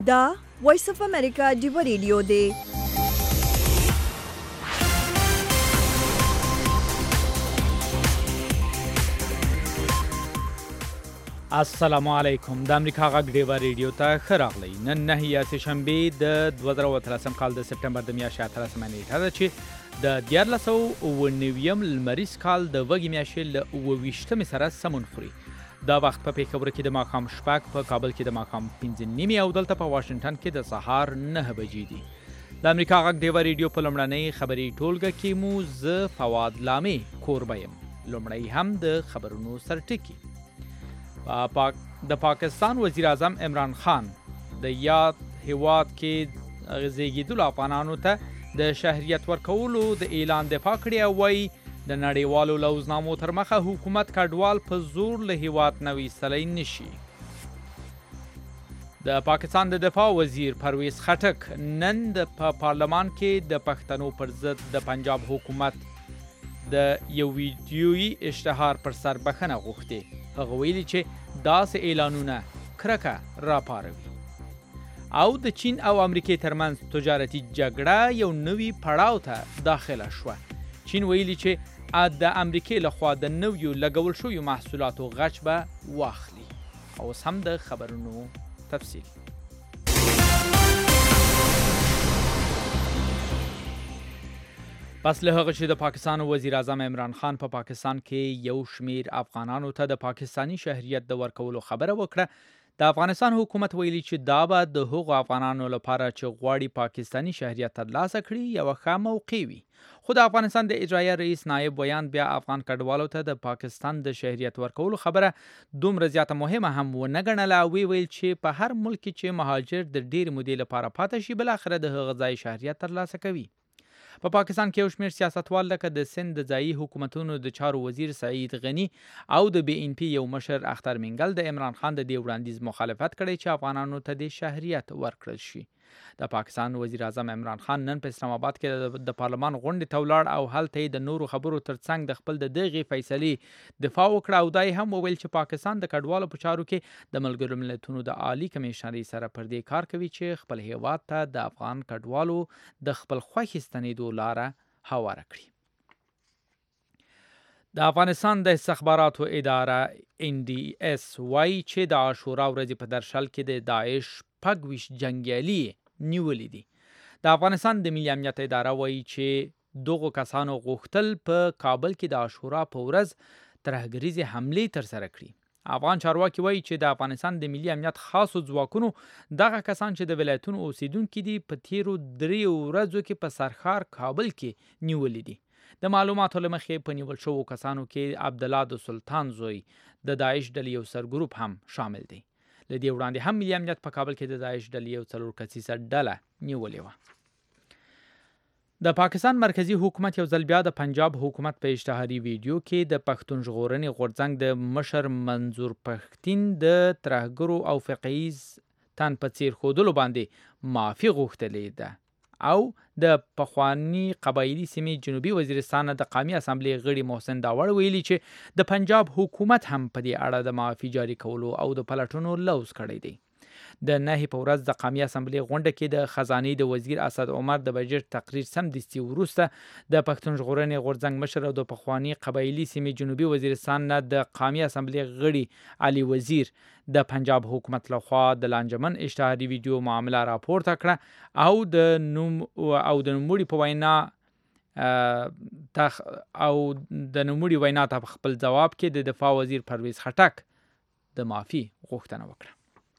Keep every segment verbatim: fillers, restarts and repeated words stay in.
دا وایس اف امریکا ډیو ریډیو دی. السلام علیکم. د امریکا غږ ډیو ریډیو ته ښه راغلی. نن نهه یا سهشنبې د دوه زره اتلسم کال د سپټمبر د میاشتې اتلسمه نیټه ده چې د دیارلس سوه اووه نویم لمریز کال د وږمې میاشتې له اووه ویشتمې سره سمون خوري. دا وخت په پېښور کې د ماښام شپږ، په کابل کې د ماښام پنځه نیمې او دلته په واشنګټن کې د سهار نهه بجې دي. د امریکا غږ ډیو ریډیو په لومړنۍ خبري ټولګه کې مو زه فواد لامې کوربه یم. لومړی هم د خبرونو سرټکي. پاک د پاکستان وزیر اعظم عمران خان د یاد هیواد کې زیږیدلو افغانانو ته د شهریت ورکولو د اعلان دفاع کړې او وایي د نړیوالو لوزنامو تر مخه حکومت کډوال په زور له هیواد نه ویستلی نشي. د پاکستان د دفاع وزیر پرویز خټک نن د پا پارلمان کې د پښتنو پر ضد د پنجاب حکومت د یو ویډیویي اشتهار پر سر بخښنه غوښتې. هغه ویلي چې داسې اعلانونه کرکه راپاروي. او د چین او امریکې ترمنځ تجارتي جګړه یو نوي پړاو ته داخله شوه. چین ویلي چې د امریکې لخوا د نویو لګول شویو محصولاتو غچ به واخلي. اوس هم د خبرونو تفصیل. پس له هغه چې د پاکستان وزیر اعظم عمران خان په پا پاکستان کې یو شمیر افغانانو ته د پاکستانی شهریت د ورکولو خبره وکړه، د افغانستان حکومت ویلي چې دا به د هغو افغانانو لپاره چې غواړي پاکستانی شهریت ترلاسه کړي یوه ښه موقع وي. خو د افغانستان د اجرایه رئیس نایب ویان بیا افغان کډوالو ته د پاکستان د شهریت ورکولو خبره دومره زیاته مهمه هم ونه ګڼله او ویل چې په هر ملک چې مهاجر د ډېرې مودې لپاره پاتې شي بلاخره د هغه ځای شهریت ترلاسه کوي. په پا پاکستان کې یو شمېر سیاستوال لکه د سند د ځایي حکومتونو د چارو وزیر سعید غني او د بي ان پي یو مشر اختر منګل د عمران خان د دې وړاندیز مخالفت کړی چې افغانانو ته د شهریت ورکړل شي. د پاکستان وزیر اعظم عمران خان نن په اسلام آباد کې د پارلمان غونډې ته ولاړ او هلته یې د نورو خبرو ترڅنګ د خپل د دغې فیصلې دفاع وکړه او دا یې هم وویل چې پاکستان د کډوالو په چارو کې د ملګرو ملتونو د عالی کمیشنرۍ سره پر دې کار کوي چې خپل هیواد ته د افغان کډوالو د خپل خوښې ستنېدو لاره هواره کړي. د افغانستان د استخباراتو اداره ان ډي اس وایي چې د عاشورا ورځې په درشل کې د داعش شپږ ویشت جنګیالي نیولي دي. د افغانستان د ملي امنیت اداره وایي چې دغو کسانو غوښتل په کابل کې د عاشورا په ورځ ترهګریزې حملې ترسره کړي. افغان چارواکي وایي چې د افغانستان د ملي امنیت خاصو ځواکونو دغه کسان چې د ولایتونو اوسیدونکي دي په تیرو دریو ورځو کې په سرښار کابل کې نیولي دي. د معلوماتو له مخې په نیول شوو کسانو کې عبدالله د سلطان زوی د داعش ډلې یو سرګروپ هم شامل دی. له دې وړاندې هم ملي امنیت په کابل کې د داعش ډلې یو څلور کسیزه ډله نیولې وه. د پاکستان مرکزی حکومت یو ځل بیا د پنجاب حکومت په اشتهاري ویډیو کې د پښتون ژغورنې غورځنګ د مشر منظور پښتین د ترهګرو او فقهیز تن په څیر ښودلو باندې معافي غوښتلې ده او د پخواني قبایلي سیمې جنوبي وزیرستان د قومي اسامبلې غړي محسن داوړ ویلي چې د پنجاب حکومت هم په دې اړه د معافي جاري کولو او د پلټونو لوز کړی دی. د نهي په ورځ د قومي اسامبلې غونډه کې د خزانې د وزیر اسد عمر د بجټ تقریر سمدستي وروسته د پښتون ژغورنې غورځنګ مشر او د پخواني قبایلي سیمې جنوبي وزیرستان نه د قومي اسامبلې غړي علي وزیر د پنجاب حکومت لخوا د لانجمن اشتهاري ویډیو معامله راپورته کړه او د نوم او د نوموړي په وینا تخ او د نوموړي وینا ته خپل جواب کې د دفاع وزیر پرویز خټک د معافي غوښتنه وکړه.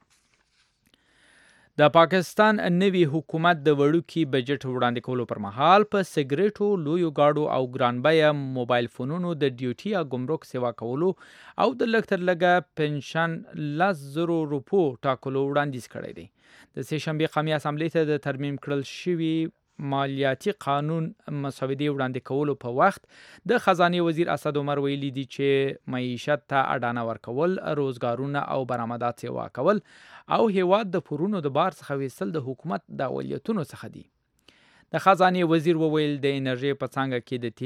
د پاکستان نوي حکومت د وړوکي بجټ وړاندې کولو پر مهال په سګریټو، لویو گاډو او ګرانبیه موبایل فونونو د ډیوټي یا ګمرک سیوا کولو او د لږ تر لږه پنشن لس زرو روپو ټاکلو وړاندیز کړی دی. د سهشنبې قومي اسامبلې ته د ترمیم کړل شوي مالیاتي قانون مسودې وړاندې کولو په وخت د خزانې وزیر اسد عمر ویلي دي چې معیشت ته اډانه ورکول، روزګارونه او برآمدات سیوا کول او هیواد د پورونو د بار څخه ویستل د حکومت د اولویتونو څخه دي. د خزانې وزیر وویل د انرژي په څانګه کې د تیر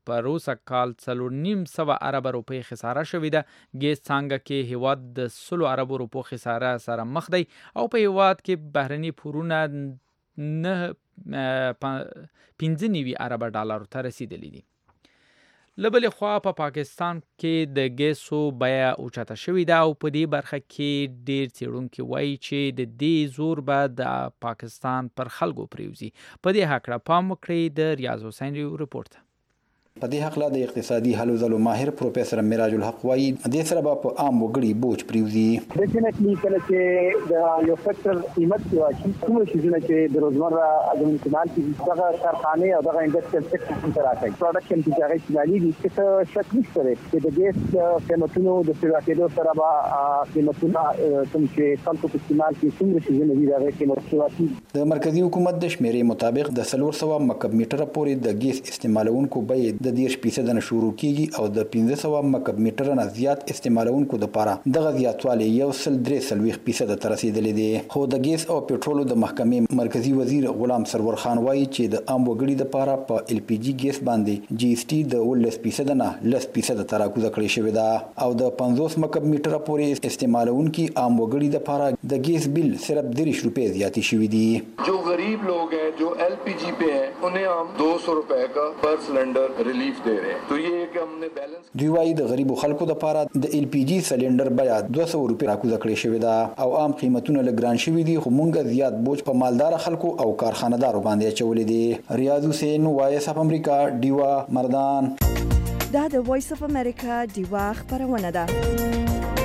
په روسه کال څلور نیم سوه اربه روپۍ خساره شوې ده. ګیس څانګه کې هیواد د سلو اربو روپو خساره سره مخ دی او په هیواد کې بهرني پورونه نه پنځه نوي اربه ډالرو ته رسیدلی دي. له بلې خوا په پا پاکستان کې د ګیسو بیه اوچته شوې ده او په دې برخه کې ډېر څېړونکي وایي چې د دې زور به د پاکستان پر خلکو پریوزي. په دې هکله پام وکړئ. د ریاض حسین رپورټ. په دې حق لا د اقتصادي هلو ځلو ماهر پروفیسور میراج الحق وایي دې سره به په عام وګړي بوج پریوزي. ډیفینټلی کله چې د یو فکټر قیمت کې واچي کوم شیزونه چې د روزمره د استعمال کې دغه کارخانه او دغه انډستریال سکتور ته راځي پروډکشن کې هغه استعمالي دي چې شک نشته چې د ګیس قیمتونو د پیراکېدو سره به قیمتونه کوم چې خلکو په استعمال کې څومره شیزونه دي دغه قیمت واچي. د مرکزی حکومت د شمیرې مطابق د څلور سوه مکعب میټره پورې د ګیس استعمالونکو بیې د دیرش فیصد نه شروع کیږي او د پنځه سوه مکعب میټر نه زیات استعمالونکو لپاره دغه زیاتوالی یو سل درې څلوېښت فیصد ته رسیدلی دی. خو د ګیس او پټرولو د محکمې مرکزی وزیر غلام سرور خان وایي چې د عام وګړي لپاره په ال پی جی ګیس باندې جی اس ټي د ولس فیصد نه لس فیصد ته راکوزه کړې شوې ده او د پنځوس مکعب میټر پورې استعمالونکي عام وګړي لپاره د ګیس بل صرف دېرش روپۍ زیاتې شوي دي. जो गरीब लोग हैं जो एल पी जी पे हैं उन्हें हम दो सौ रुपए का पर सिलेंडर रिलीफ दे रहे हैं. तो ये कि हमने बैलेंस دوی وايي د غریبو خلکو لپاره د ال پی جی سلندر بیا دوه سوه روپۍ راکوزه کړې شوې ده او عام قیمتونه لګران شوي دي خو مونږ زیات بوج په مالدار خلکو او کارخانه‌دارو باندې اچولې دي. ریاض حسین وایس اف امریکا ډیوا مردان. دا د وایس اف امریکا ډیوا خبرونه ده.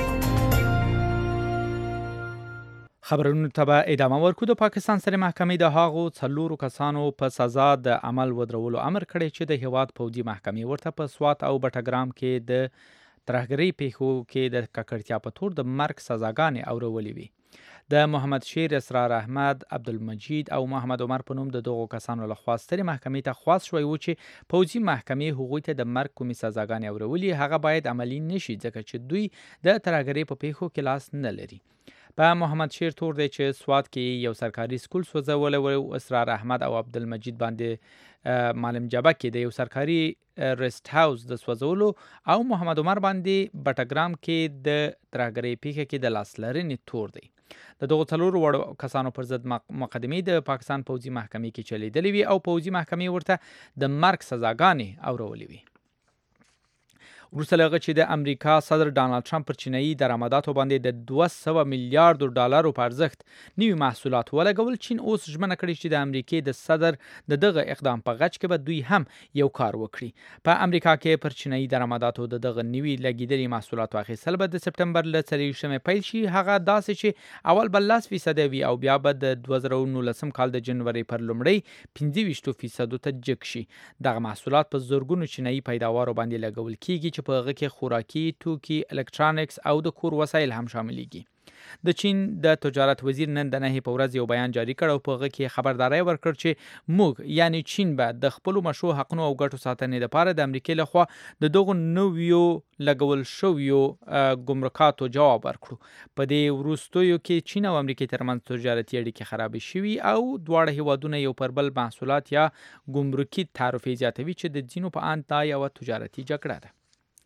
خبرونو ته به ادامه ورکو. د پاکستان سره محکمې د هغو څلورو کسانو په سزا د عمل ودرولو امر کړی چې د هیواد پوځي محکمې ورته په سوات او بټګرام کې د ترهګرۍ پیښو کې د ککړتیا په تور د مرګ سزاګانې اورولې وي. د محمد شیر، اسرار احمد، عبدالمجید او محمد عمر په نوم د دغو کسانو لخوا سترې محکمې ته خواست شوی و چې پوځي محکمې هغوی ته د مرګ کومې سزاګانې اورولې هغه باید عملي نشي ځکه چې دوی د ترهګرۍ په پیښو کې لاس نه لري. په محمد شیر تور دی چې سوات کې یو سرکاري سکول سوځولی و. اسرار احمد او عبدالمجید باندې معلم جبه کې د یو سرکاري ریسټ هاوس د سوځولو او محمد عمر باندې بټګرام کې د ترهګرۍ پیښه کې د لاس لرنې تور دی. د دغو څلورو وړو کسانو پر ضد مقدمې د پاکستان پوځي محکمې کې چلیدلې وي او پوځي محکمې ورته د مرګ سزاګانې اورولې وي. وروسته له هغه چې د امریکا صدر ډانلډ ټرمپ پر چینایي درآمداتو باندې د دوه سوه میلیارډو ډالرو په ارزښت نوي محصولات ولګول، چین اوس ژمنه کړې چې د امریکې د صدر د دغه اقدام په غچ کې به دوی هم یو کار وکړي. په امریکا کې پر چینایي درآمداتو د دغه نوي لګېدلي محصولاتو اخیستل به د سپټمبر له څلېرویشتمې پیل شي. هغه داسې چې اول به لس فیصده وي او بیا به د دوه زره نولسم کال د جنورۍ پر لومړۍ پنځه ویشتو فیصدو ته جګ شي. دغه محصولات په زرګونو چینایي پیداوارو باندې لګول کیږي چې په هغه کې خوراکي توکي، الکترونیکس او د کور وسایل هم شاملېږي. د چین د تجارت وزیر نن د نهې په ورځ یو بیان جاری کړ او په هغه کې خبرداری ورکړ چې موږ یعنی چین به د خپلو مشروع حقونو او ګټو ساتنې لپاره د امریکې لخوا د دغو نویو لګول شویو ګمرکاتو جواب ورکړو. په دې وروستیو کې چین او امریکې ترمنځ تجارتي اړیکې خرابې شوي او دواړه هیوادونه یو پر بل محصولات یا ګمرکي تعرفې زیاتوي چې د ځینو په اند دا یوه تجارتي جګړه ده.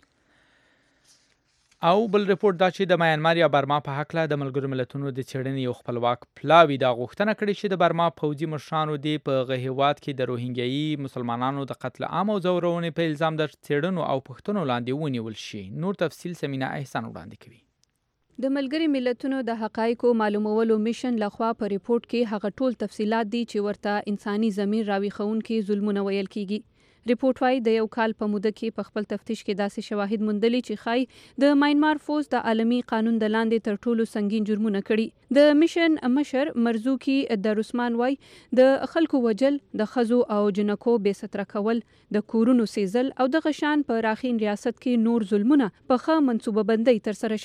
او بل رپورټ دا چې د میانمار یا برما په هکله د ملګرو ملتونو د څېړنې یو خپلواک پلاوي دا غوښتنه کړې چې د برما پوځي مشرانو دې په هغه هیواد کې د روهینګیایي مسلمانانو د قتل عام او ځورونې په الزام د څېړنو او پوښتنو لاندې ونیول شي. نور تفصیل سمینا احسان وړاندې کوي. د ملګري ملتونو د حقایقو معلومولو میشن لخوا په ریپورت کې هغه ټول تفصیلات دي چې ورته انساني ضمیر راویښونکي ظلمونه ویل کیږي. ریپورت وايي د یو کال په موده کې په خپل تفتیش کې داسې شواهد موندلي چې ښایي د میانمار فوز د عالمي قانون د لاندې تر ټولو سنگین جرمونه کړي. د میشن مشر مرزوکي دروسمان وايي د خلکو وجل، د ښځو او جنکو بې ستره کول، د کورونو سیزل او د غشان په راخین ریاست کې نور ظلمونه په ښه منصوبه بندۍ ترسره شوي.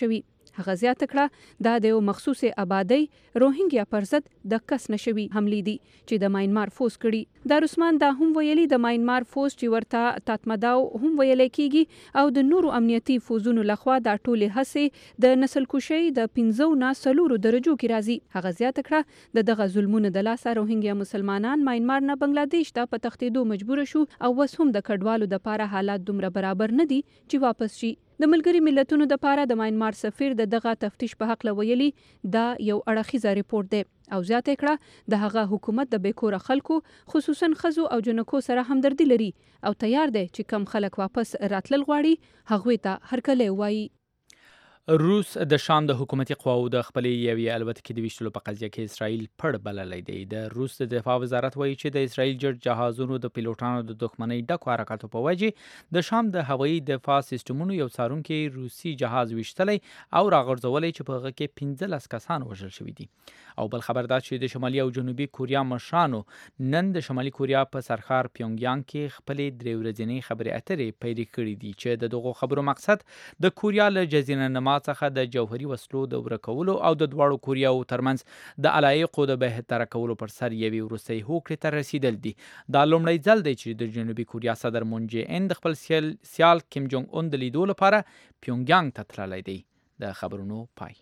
هغه زیاته کړه دا د یو مخصوص آبادی روهینګیا پر ضد د کس نشوي حملې دي چې د ماینمار فوز کړي. دارسمان دا هم ویلي د ماینمار فوز چې ورته تاتمداو هم ویل کیږي او د نورو امنیتي فوزونو لخوا دا ټولې هڅې د نسل کشي د پنځو نه څلورو درجو کې راځي. هغه زیاته کړه د دغه ظلمونو د لاسه روهینګیا مسلمانان ماینمار نه بنگلاديش ته په تښتېدو مجبور شو او اوس هم د کډوالو د پاره حالات دومره برابر نه دي چې واپس شي. د ملګری ملتونو د پاره د ماینمار سفیر د دغه تفتیش په حق لویلي دا یو اړخیزه ریپورت دی او زیاته کړه د هغه حکومت د بیکوره خلکو خصوصا خزو او جنکو سره همدردي لري او تیار دی چې کم خلک واپس راتلل غواړي هغوی ته هرکلی وایي. روس د شام د حکومتي قواو د خپلې یوې الوتکې د ویشتلو په قضیه کې اسرائیل پړ بللی دی. د روس د دفاع وزارت وایي چې د اسرائیل جټ جهازونو د پیلوټانو د دښمنۍ ډکو حرکاتو په وجې د شام د هوایي دفاع سیستمونو یو څارونکي روسي جهاز ویشتلی او راغورځولی چې په هغه کې پنځلس کسان وژل شوي دي. او بل خبر دا چې د شمالي او جنوبي کوریا مشرانو نن د شمالي کوریا په سرخار پیونګیانګ کې خپلې درې ورځنۍ خبرې اترې پیل کړې دي چې د دغو خبرو مقصد د کوریا له جزیره نما څخه د جوهري وسلو د ورکولو او د دواړو کوریاو ترمنځ د علایقو د بهتره کولو پر سر یوې وروستۍ هوکړې ته رسیدل دي. دا لومړی ځل دی چې د جنوبي کوریا صدر مون جې ان د خپل سیال کیم جونګ اون د لیدو لپاره پیونګیانګ ته تللی دی. د خبرونو پای.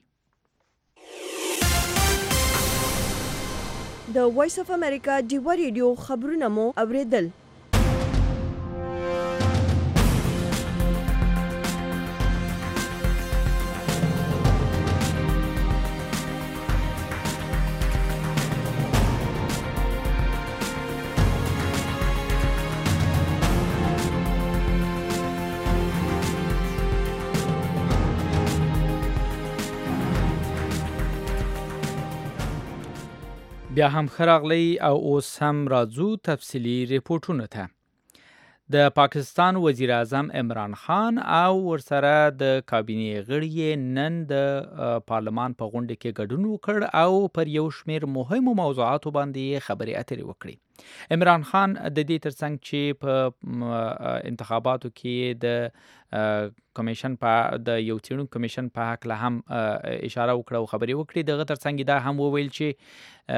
د وایس اف امریکا ډیوا ریډیو خبرونه مو اوریدل. بیا هم خراغلی او اوس هم راځو تفصیلی ریپورټونو ته. د پاکستان وزیر اعظم عمران خان او ورسره د کابینې غړي نن د پارلمان په غونډه کې ګډون وکړ او پر یو شمیر مهمو موضوعاتو باندې خبرې اترې وکړي. عمران خان د دې ترڅنګ چې په انتخاباتو کې د کمیشن په د یو څېړونکو کمیشن په حق له هم اشاره وکړه او خبرې وکړي. دغه ترڅنګ دا هم وویل چې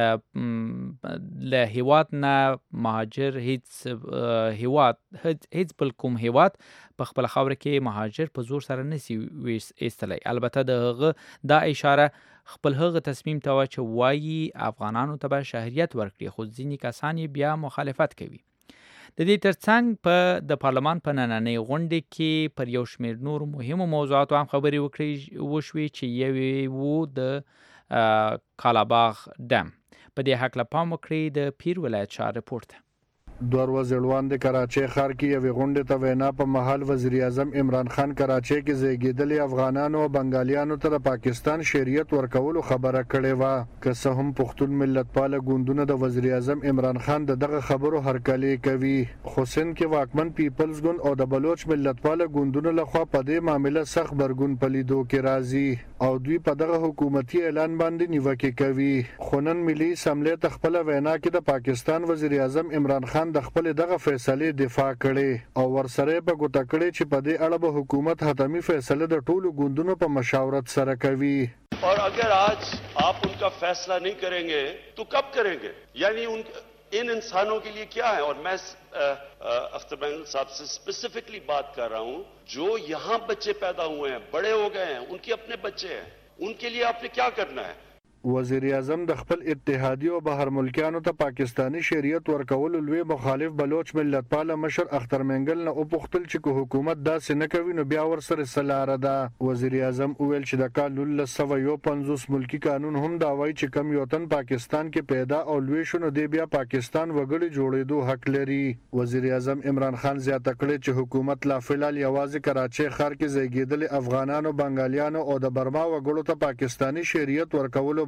له هیواد نه مهاجر هیڅ هیواد هیڅ بل کوم هیواد په خپل خاوره کې مهاجر په زور سره نسی ایستلی. البته دغه دا اشاره خپل هغه تصمیم ته چې وایي افغانانو ته به شهریت ورکړي، خو ځینې کسان یې بیا مخالفت کوي. د دې ترڅنګ په د پارلمان په نننۍ غونډه کې پر یو شمیر نور مهمو موضوعاتو هم خبرې وکړي وشوي چې یوې وو د کالاباغ ډم. په دې هکله پام وکړئ د پیر ولایت شاه رپورټ. دوه ورځې وړاندې کراچۍ ښار کې یوې غونډې ته وینا په مهال وزیر اعظم عمران خان کراچۍ کې زیږېدلي افغانانو او بنګالیانو ته د پاکستان شریعت ورکولو خبره کړې وه. که څه هم پښتون ملتپاله ګوندونه د وزیر اعظم عمران خان د دغه خبرو هرکلی کوي، خو سند کې واکمن پیپلز ګوند او د بلوچ ملتپاله ګوندونو لخوا په دې معامله سخت برګون په لیدو کې راځي او دوی په دغه حکومتي اعلان باندې نیوکې کوي. خو نن ملي اسمبلې ته خپله وینا کې د پاکستان وزیر اعظم عمران خان د خپل دغه فیصلې دفاع کړي او ورسره په ګوته کړي چې په دې اړه به حکومت حتمی فیصله د ټولو ګوندونو په مشاورت سره کوي. और अगर आज आप उनका फैसला नहीं करेंगे तो कब करेंगे? यानी उन इन इंसानों के लिए क्या है? और मैं अख्तर बेंगल साहब से स्पेसिफिकली बात कर रहा हूं, जो यहाँ बच्चे पैदा हुए हैं, बड़े हो गए हैं, उनके अपने बच्चे हैं, उनके लिए आपने क्या करना है? وزیر اعظم د خپل اتحادی او بهر ملکیانو ته پاکستانی شریعت ورکول لوی مخالف بلوچ ملتپاله مشر اختر منګل نه او پختل چې حکومت داسې نه کوي نو بیا ورسره سلاره ده. وزیر اعظم ویل چې د کال نولس سوه یو پنځوس ملکی قانون هم دا وایي چې کم یو تن پاکستان کې پیدا او لوی شونه دی بیا پاکستان وګړي جوړېدو حق لري. وزیر اعظم عمران خان زیاته کړې چې حکومت لا فلال یوازې کراچۍ ښار کې زیږېدلي افغانانو، بنګالیانو او د برما وګړو ته پاکستانی شریعت ورکولو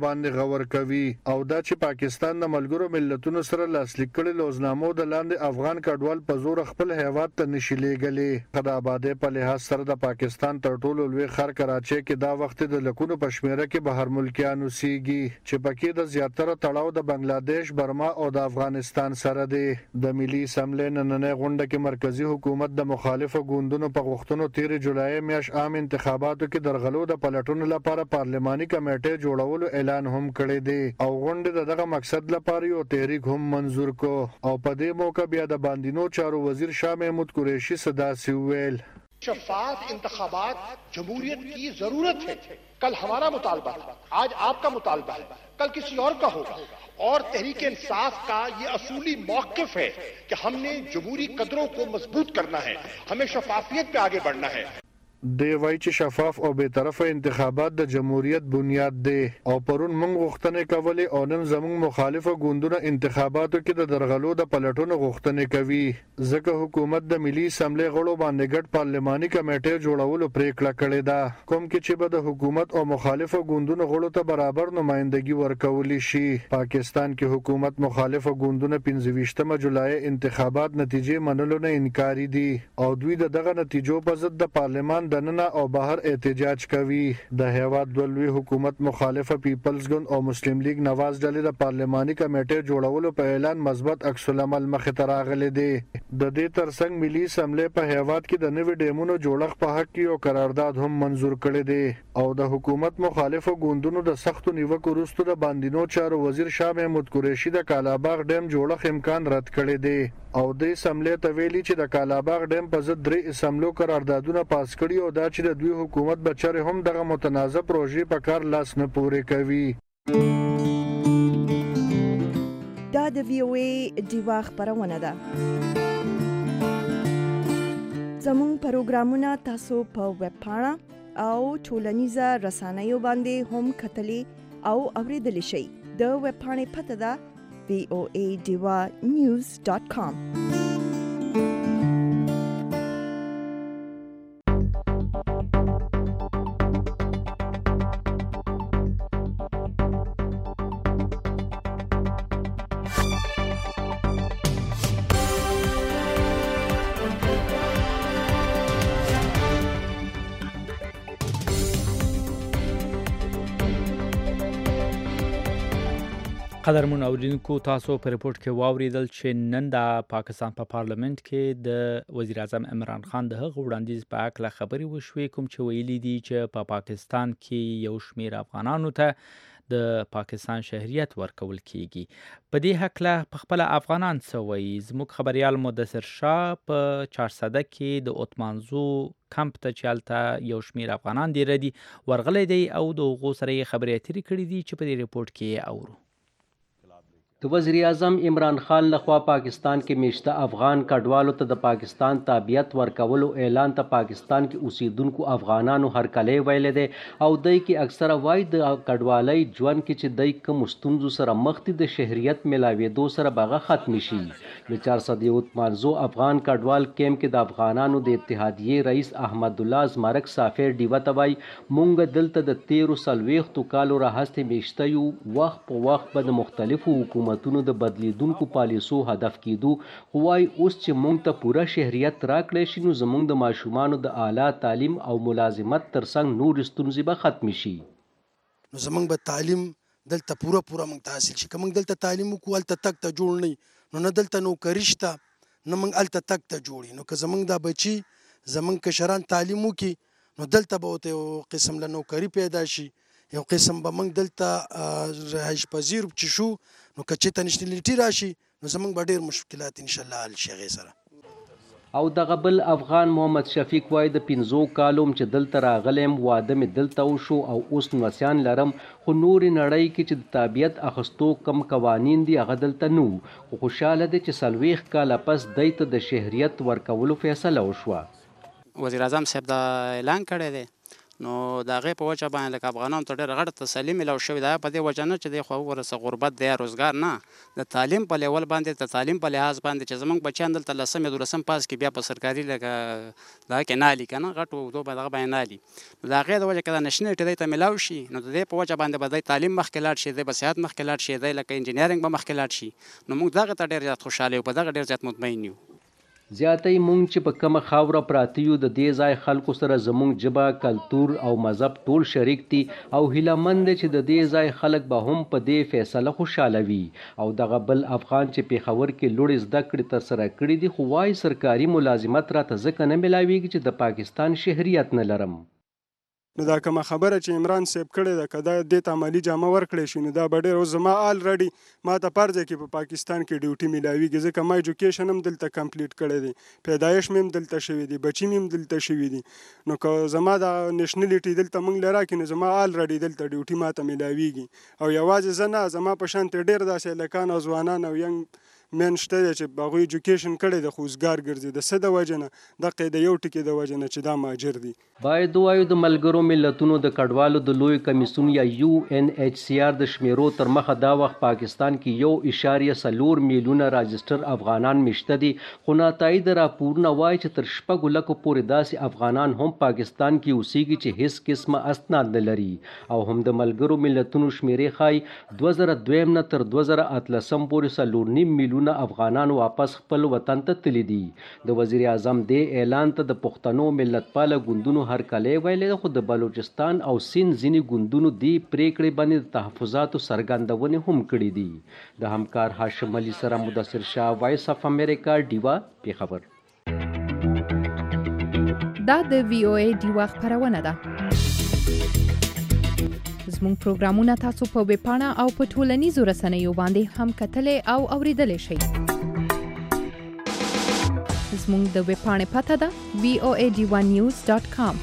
باندې غور کوي او دا چې پاکستان د ملګرو ملتونو سره لاسلیک کړي لوزنامو د لاندې افغان کډوال په زور خپل هیواد ته نشي لېږلي. د آبادۍ په لحاظ سره د پاکستان تر ټولو لوی ښار کراچۍ کې دا وخت د لکونو په شمیره کې بهر ملکیان اوسېږي چې پکې د زیاتره تړاو د بنگلاديش، برما او د افغانستان سره دی. د ملي اسمبلی نننۍ غونډه کې مرکزی حکومت د مخالفو ګوندونو په غوښتنو تیر جولای میاشت عام انتخاباتو کې درغلو د پلټونو لپاره پارلماني کمیټې جوړولو اعلان هم کړی دی او غونډه د دغه مقصد لپاره یو تحریک هم منظور کو او په دې موقع بیا د باندینو چارو وزیر شاه محمود قریشي صدا سی ویل शफाफ इंतखाबात जमहूरियत की जरूरत है. कल हमारा मुतालबा है, आज आपका मुतालबा है, कल किसी और का होगा और तहरीक इंसाफ का ये असूली मौक़िफ़ है कि हमने जमहूरी कदरों को मजबूत करना है, हमें शफाफियत पे आगे बढ़ना है. دی وایي چې شفاف او بې طرفه انتخابات د جمهوریت بنیاد دی او پرون موږ غوښتنې کولې او نن زموږ مخالفه ګوندونه انتخاباتو کې د درغلو د پلټونو غوښتنې کوي ځکه حکومت د ملي اسمبلی غړو باندې ګډ پارلماني کمیټې جوړولو پریکړه کړې ده کوم کې چې به د حکومت او مخالفه ګوندونو غړو ته برابر نمائندګي ورکولی شي. پاکستان کې حکومت مخالفه ګوندونه پنځه ویشتمه جولای انتخابات نتیجې منلو نه انکاري دي او دوی د دغه نتیجو په ضد د پارلمان دننه او بهر احتجاج کوي. د هیواد د لوی حکومت مخالفه پیپلز ګوند او مسلم لیگ نواز ډلې د پارلماني کمیټې جوړولو په اعلان مثبت عکس العمل مخې ته راغلی دی. د دې ترڅنګ ملي اسمبلی په هیواد کې د نوي ډیمونو جوړښت په حق کې یو قرارداد هم منظور کړی دی او د حکومت مخالفه ګوندونو د سختو نیوکو وروسته د باندینو چارو وزیر شاه محمود قریشي د کالاباغ ډیم جوړښت امکان رد کړی دی او د اسمبلی ته ویلي چې د کالاباغ ډیم په ضد درې اسمبلو قراردادونه پاس کړي او دا چې د دوی حکومت بچره هم دغه متنازع پروژې په کار لاس نه پورې کوي. دا د وی او ای دیوا خبرونه ده. زموږ پروګرامونه تاسو په ویب پاڼه او ټولنیزه رسنیو باندې هم کتلی او اوریدلی شئ. د ویب پاڼې پته ده وی او ای دیوا نیوز ډاٹ کام. قدرمن اوریدونکو تاسو په ریپورت کې واوریدل چې نن د پاکستان په پا پارلیمنت کې د وزیر اعظم عمران خان د هغه وړاندیز په اړه خبري وشوې کوم چې ویلي دي چې په پا پاکستان کې یو شمېر افغانانو ته د پاکستان شهریت ورکول کیږي. په دې هکله په خپل افغانان څه وایي زموږ خبريال مدثر شاه په چارسده کې د اوتمانزو کمپ ته چالته یو شمېر افغانان دی ردي ورغلي دي او د هغو سره خبرې اترې کړې دي چې په دې ریپورت کې اورو. د وزیر اعظم عمران خان لخوا پاکستان کې میشته افغان کډوالو ته د پاکستان تابعیت ورکولو اعلان ته پاکستان کې اوسیدونکو افغانانو هرکلی ویلی دی او دای کې اکثره وایي د کډوالۍ ژوند کې چې دای کوم ستونزو سره مخ دي د شهریت میلاوېدو سره به هغه ختم شي. د چارسده اوتمانزو افغان کډوال کیمپ کې د افغانانو د اتحادیې رئیس احمد الله زمرک سافر ډیوه ته وایي مونږ دلته د تیرو څلوېښتو کالو راهیسې میشته یو وخت په وخت به د مختلفو حکومت حکومتونو د بدلیدونکو پالیسو هدف کېدو خو وایي اوس چې موږ ته پوره شهریت راکړی شي نو زموږ د ماشومانو د اعلی تعلیم او ملازمت ترڅنګ نورې ستونزې به ختمې شي. نو زموږ به تعلیم دلته پوره پوره موږ ته حاصل شي. که موږ دلته تعلیم وکړو هلته تګ ته جوړ نه نو نه دلته نوکري شته نه موږ هلته تګ ته جوړ نو که زموږ دا بچي زموږ کشران تعلیم وکړي نو دلته به ورته یو قسم له نوکري پیدا شي یو قسم به موږ دلته رهایش پذیر چې شو نو که چېرته نشنلیټي راشي نو زموږ به ډېر مشکلات انشاءالله حل شي هغې سره. او دغه بل افغان محمد شفیق وایي د پنځو کالو چې دلته راغلیم واده مې دلته وشو او اوس نوسیان لرم خو نورې نړۍ کې چې د تابعیت اخیستو کم قوانین دي هغه دلته نه وو خو خوشحاله دی چې څلوېښت کاله پس دی ته د شهریت ورکولو فیصله وشوه. وزیر اعظم صاحب دا اعلان کړی دی نو د هغې په وجه باندې لکه افغانانو ته ډېره غټه تسلي میلاو شوې ده په دې وجه نه چې دی خو وګوره غربت دی روزګار نه د تعلیم په لیول باندې د تعلیم په لحاظ باندې چې زموږ بچیان دلته لسم یا دولسم پاس کې بیا په سرکاري لکه دغه کې نالي که نه غټ اوږدو به دغه باندې نالي نو د هغې د وجه که دا نشنلټي دی ته میلاو شي نو د دې په وجه باندې به دی تعلیم مخکې لاړ شي دی به صحت مخکې لاړ شي دی لکه انجینرینګ به مخکې لاړ شي نو موږ دغه ته ډېر زیات خوشحاله یو په دغه ډېر زیات مطمئن یو زیاتې مونږ چې په کومه خاوره پراته یو د دې ځای خلکو سره زمونږ ژبه کلتور او مذهب ټول شریک دي او هیلهمند چې د دې ځای خلک به هم په دې فیصله خوشاله وي او دغه بل افغان چې پیښور کې لوړې زده کړې ترسره کړي دي خو وایي سرکاري ملازمت راته ځکه نه میلاویږي چې د پاکستان شهریت نه لرم نو دا کومه خبره چې عمران صاحب کړې ده که دا دې ته عملي جامه ورکړی شي نو دا به ډېر زما آلریډي ما ته پرځه کې په پاکستان کې ډیوټي میلاویږي ځکه ما ایجوکیشن هم دلته کمپلیټ کړی دی پیدایش مې هم دلته شوي دي بچي مې هم دلته شوي دي نو که زما دا نیشنلټي دلته موږ له راکړي نو زما آلریډي دلته ډیوټي ما ته میلاویږي او یوازې زه نه زما په شانتې ډېر داسې هلکان او ځوانان او ینګ مین شته دی چې هغوی ایجوکیشن کړی د خو اوسګار ګرځي د څه د وجې نه دقې د یو ټکي د وجې نه چې دا مهاجر دي باید ووایو د ملګرو ملتونو د کډوالو د لوی کمیسیون یا یو ان ایچ سی آر د شمیرو تر مخه دا وخت پاکستان کې یو اشاریه څلور میلیونه راجسټر افغانان مشته دي خو ناتایده راپورونه وایي چې تر شپږو لکو پورې داسې افغانان هم پاکستان کې اوسېږي چې هیڅ قسمه اسناد نه لري او هم د ملګرو ملتونو شمیرې ښایي دوه زره دویم نه تر دوه زره اتلسم پورې څلور نیم میلیونه افغانان واپس خپل وطن ته تللي دي د وزیر اعظم دې اعلان ته د پښتنو ملتپاله ګوندونو هرکلی ویلی خو د بلوچستان او سیند ځینې ګوندونو دې پریکړې باندې د تحفظاتو څرګندونې هم کړي دي د همکار هاشم علي سره مدثر شاه وایس اف امریکا ډیوا پیښور دا د وی او ای ډیوا خپرونه ده زموږ پروګرامونه تاسو په ویب پاڼه او په ټولنیزو رسنیو باندې هم کتلای او اوریدلای شئ زموږ د ویب پاڼې پته ده وی او ای ډی ون نیوز ډاټ کام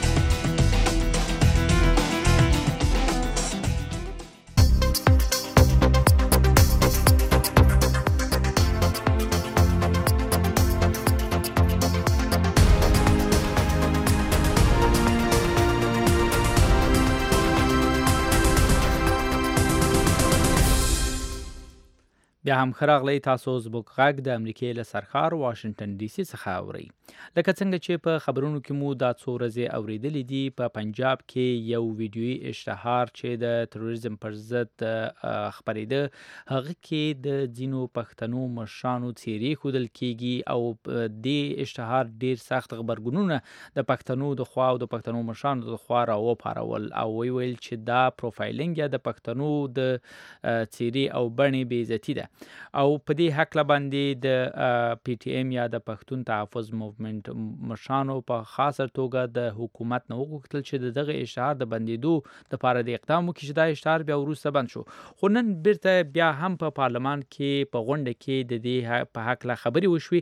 بیا هم خراغلی تاسو زموږ غږ د امریکای له سرخار واشنگټن ډي سي څخه اورئ لکه څنګه چې په خبرونو کې مو دا څو ورځې اوریدلې دي په پنجاب کې یو ویډیويي اشتهار چې د تروریزم پر ضد خبرېده هغه کې د ځینو پښتنو مشرانو څیرې ښودل کیږي او دې اشتهار ډیر سخت غبرګونونه د پښتنو د خوا او د پښتنو مشرانو د خوا راوپارول او وی ویل چې دا پروفایلینګ یا د پښتنو د څیرې او بڼې بې عزتي ده او په دې حق باندې د پی ټی ایم یا د پښتون تحفظ موومېنټ مشرانو په خاصه توګه د حکومت نه وغوښتل چې دغه اشتهار د بندیدو لپاره د اقدام وکړي چې دا اشتهار بیا وروسته بند شو خو نن بیرته بیا هم په پارلمان کې په غونډه کې د دې په حق لا خبري وشوي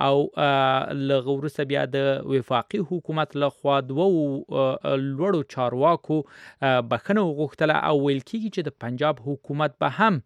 او لږ وروسته بیا د وفاقي حکومت لخوا دوه لوړو چارواکو بخښنه وغوښتله او ویل کېږي چې د پنجاب حکومت به هم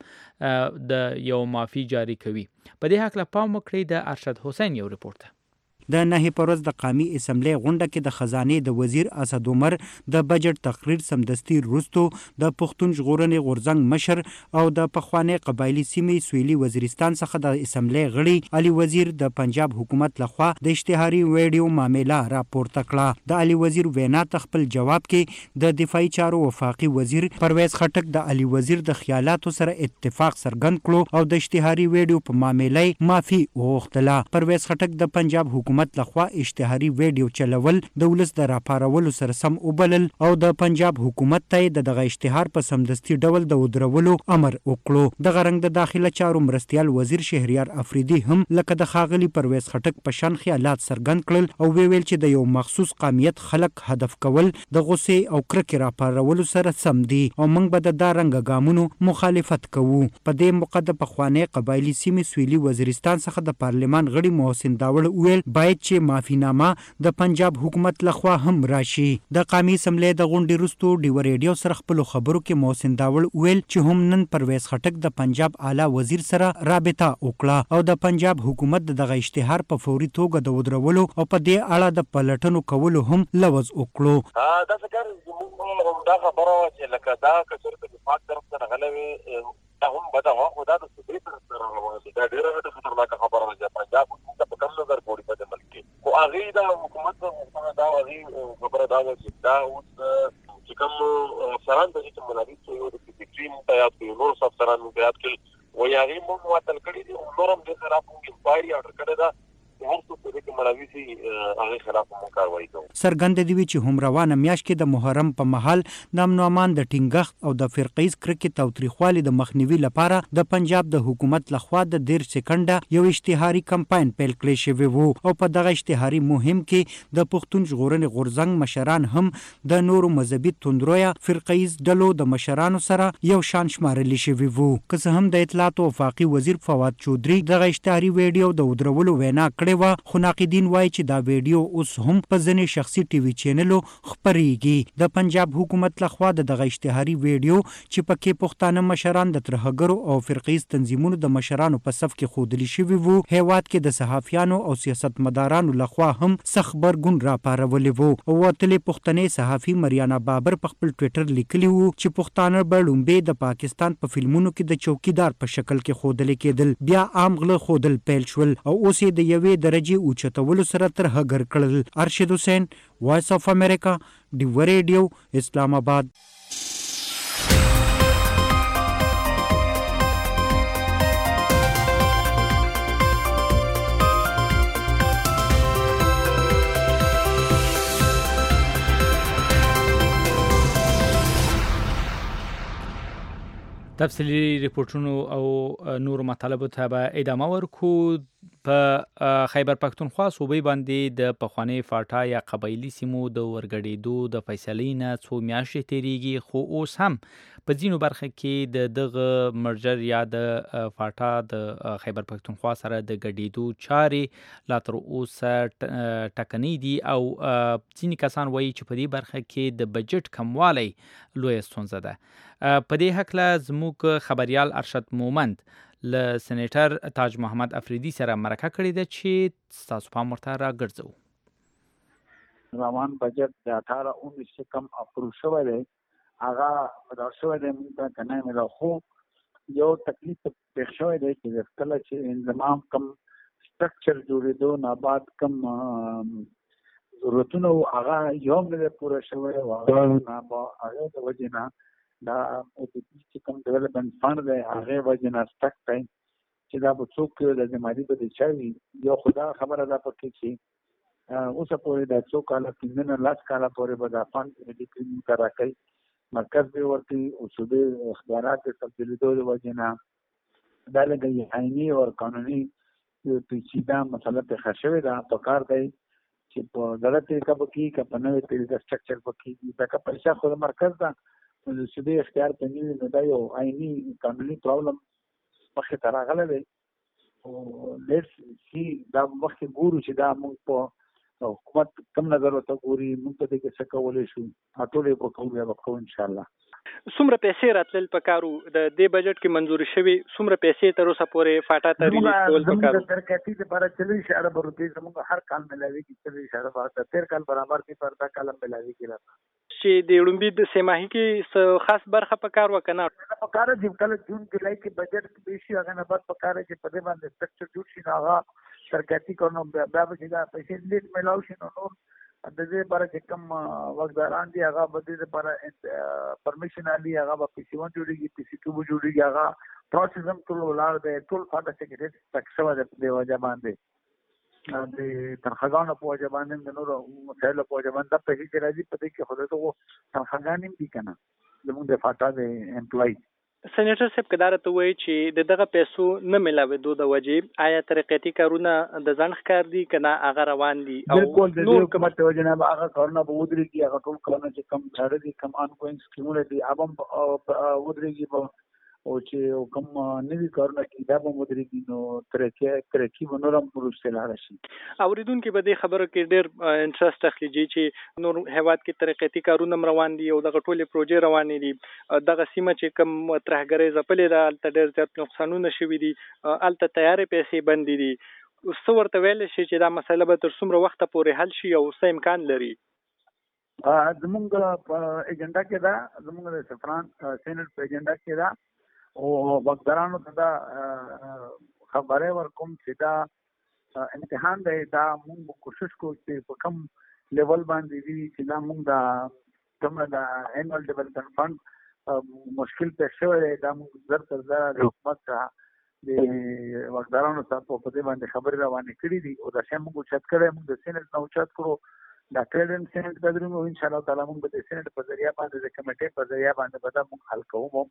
د یو معافي جاری کوي په دې حق لا پام وکړئ د ارشد حسین یو ریپورت د نهي پروز د قومي اسمبلی غونډه کې د خزانه د وزیر اسد عمر د بجټ تقریر سمدستي روستو د پښتون ژغورنې غورځنګ مشر او د پخوانی قبایلی سیمې سویلي وزیرستان څخه د اسمبلی غړي علي وزیر د پنجاب حکومت لخوا د اشتهاري ویډیو معاملې راپورته کړه د علي وزیر وینا تخپل جواب کې د دفاعي چارو وفاقي وزیر پرویز خټک د علي وزیر د خیالاتو سره اتفاق څرګند کړو او د اشتهاري ویډیو په معاملې معافي وغوښتله پرویز خټک د پنجاب حکومت حکومت لخوا اشتهاري ویډیو چلول د ولس د راپارولو سره سم وبلل او د پنجاب حکومت ته د دغه اشتهار په سمدستي ډول د ودرولو امر وکړو د غرنګ د داخله چارو مرستيال وزیر شهریار افریدي هم لکه د خاغلی پرویز خټک په شان خیالات څرګند کړل او ویل چې د یو مخصوص قومیت خلک هدف کول د غصې او کرکې راپارولو سره سم دي او موږ به د دارنګ ګامونو مخالفت کوو په دې موقع د پخوانی قبایلی سیمې سویلي وزیرستان څخه د پارلمان غړي محسن داوړ ویل باید چې معافینامه د پنجاب حکومت لخوا هم راشي. د قومي اسمبلی د غونډې وروسته ډیو ریډیو سره خپل خبرو کې محسن داوړ ویل چې هم نن پرویز خټک د پنجاب اعلی وزیر سره رابطه وکړه او د پنجاب حکومت دغه اشتهار په فوري توګه د ودرولو او په دې اړه د پلټنو کولو هم لوز وکړو. دا څنګه موږ دا خبره چې لکه دا کچر د پاک طرف څخه غلوي دا هم بده هو دا د سپېڅ سره راوځي دا ډیره د خطرناک خبره ده. پنجاب حکومت په کوم نظر پوری په ملک کې او هغه دا حکومت دا هغه خبره دا چې دا اوس چې کوم افسران د دې ملابي څو د فکرین ته یاد کوي نور افسران مو یاد کړي و یا غي مو معطل کړي دي نورم د سره په انکوایري اورډر کړی دا څرګنده دی چې هم روانه میاشت کې د محرم په مهال د امن او امان د ټینګښت او د فرقیز کرکټ او تاریخوالي د مخنیوي لپاره د پنجاب د حکومت لخوا د ډیر سکندې یو اشتهاري کمپاین پیل کړی شوی وو او په دغه اشتهاري مهم کې د پښتون ژغورنې غورځنګ مشران هم د نورو مذهبي توندرویا فرقیز ډلو د مشرانو سره یو شان شمارل شوی وو. که څه هم د اطلاعات او وفاقي وزیر فواد چودري دغه اشتهاري ویډیو د ودرولو وینا کړې و، خو ناقدین وایي چې دا ویډیو اوس هم په ځینې شخصي ټي وي چینلو خپرېږي. د پنجاب حکومت لخوا د دغه اشتهاري ویډیو چې پکې پښتانه مشران د ترهګرو او فرقیز تنظیمونو د مشرانو په صف کې ښودلي شوي وو، هیواد کې د صحافیانو او سیاستمدارانو لخوا هم سخت غبرګون راپارولې وو. وتلې پښتنې صحافي مریانا بابر په خپل ټویټر لیکلي وو چې پښتانه به لومبې د پاکستان په فلمونو کې د چوکیدار په شکل کې ښودل کېدل، بیا عام غله ښودل پیل شول او اوس یې د یوې درجې اوچتولو سره ترهګر کړل. ارشد حسین، وایس اف امریکا، ډیو ریډیو، اسلام آباد. تفصیلی ریپورتونو او نور مطالبو ته به ادامه ورکو. په خیبر پښتونخوا صوبې باندې د پخوانی فاټا یا قبایلی سیمو د ورګډېدو د فیصلې نه څو میاشتې تیریږي، خو اوس هم په ځینو برخه کې د دغه مرجر یا د فاټا د خیبر پښتونخوا سره د ګډېدو چارې لا تر اوسه ټکنۍ دي او ځینې کسان وایي چې په دې برخه کې د بجټ کموالی لویه ستونزه ده. په دې هکله زموږ خبریال ارشد مومند له سېنیټر تاج محمد افریدي سره مرکه کړې ده چې تاسو پام ورته راګرځو. روان بجټ د اٹھارہ انیس سے کم اپروو شوی دی، هغه مدار شوی دی، موږ ته کنه مې خو یو تکلیف پېښ شوی دی چې کله چې انضمام کم سټرکچر جوړېدو نه بعد کم ضرورتونه هغه یو نه پوره شوی او هغه هغه د وجې نه دا او د چې کوم ډیولپمنٹ فند دی هغه وجه نه سټک دی چې دا به څوک د جماعتي په دې چاوي یو خدا خبره ده پکې چې اوس په دې څو کال کې نه لاس کاله پورې به دا فند دې کړي کرا کوي مرکز به ورتي او صوبې اختیارات ته تبدیلی دوه وجه نه دا لګي آئینی او قانوني پیچیده مسله په خښوي دا په کار دی چې په غلطه کب کې کپنه په سټرکچر پکې دا کا پیسې خو مرکز دا د صوبې اختیار په نیوي نو دا یو آئینی قانوني پرابلم مخې ته راغلی دی او لیټس سی دا مخکې ګورو چې دا موږ په حکومت کم نظر ورته ګوري، موږ په دې کې څه کولی شو، ټول یې به کوو بیا به کوو انشاءالله. څومره پیسې راتلل پکارو د دې بجټ کې منظور شوي؟ څومره پیسې تر اوسه پورې فاټا ته ریلیز کول پکارو؟ زموږ د ترقیاتي لپاره څلوېښت اعشاریه به روپۍ زموږ هر کال میلاویږي، څلوېښت اعشاریه به تېر کال برابر دي پر دا کال هم میلاویږي راته. چې د لومړي د سه ماهي کې خاص برخه پکار وکنه پکار چې کله جون جولای کې بجټ کې شي هغه نه بعد پکار چې په دې باندې سټرکچر جوړ شي هغه ترقیاتي کورنو بیا به چې دا پیسې لیټ میلاو شي نو نور د دې لپاره چې کوم وګداران دي هغه به دې لپاره پرمیشن علي هغه به پی سی ون جوړیږي، پی سی ټو به جوړیږي، هغه پروسس هم ټول ولار دی، ټول فاټا سیکریټ تکسو د دې وجه باندې د ترخګانو په وجه باندې د نورو مسایلو په وجه باندې د پیسې چې راځي په دې کې خو دغه ترخګان هم دي که نه زموږ د فاټا د امپلای. سېنیټر صاحب کداره ته وایي چې د دغه پیسو نه میلاوېدو د وجې آیا ترقیاتي کارونه د ځنډ ښکار دي که نه هغه روان دي؟ او بالکل د دې حکومت د وجې نه به هغه کارونه به ودرېږي، هغه ټول کارونه چې کم چاره دي کم آن ګوینګ سکیمونه دي هغه هم ودرېږي، به او چې کوم نوي کارونه کې دا به مدرګي نو ترکیه ترکیه ونورم پروسه لاړ شي. اوریدونکو به دې خبره کې ډېر انټرست اخلي چې نور هیواد کې ترقیاتي کارونه روان دي او دغه ټولې پروژې روانې دي. دغه سیمه چې کوم ترهګرۍ ځپلې ده هلته ډېر زیات نقصانونه شوي دي، هلته تیارې پیسې بندې دي. څه ورته ویلی شي چې دا مسله به تر څومره وخته پورې حل شي او څه امکان لري؟ زمونږ په ایجنډا کې دا زمونږ د سفران سینټ په ایجنډا کې دا او وګدارانو ته دا خبره ورکوم چې دا امتحان دی، دا موږ کوشش کوو چې په کوم لیول باندې وي چې دا موږ دا کومه دا انوال ډیولپمنٹ فند مشکل پیښ شوی دی، دا موږ زر تر زره د حکومت څخه د وګدارانو ته په دې باندې خبرې روانې کړي دي او دا شی موږ اوچت کړی، موږ د سینټ نه اوچت کړو، دا ټریډنټ سینټ ته درو ان شاء الله تعالی موږ د سینټ په ذریعہ باندې د کمیټې په ذریعہ باندې به دا موږ حل کوو.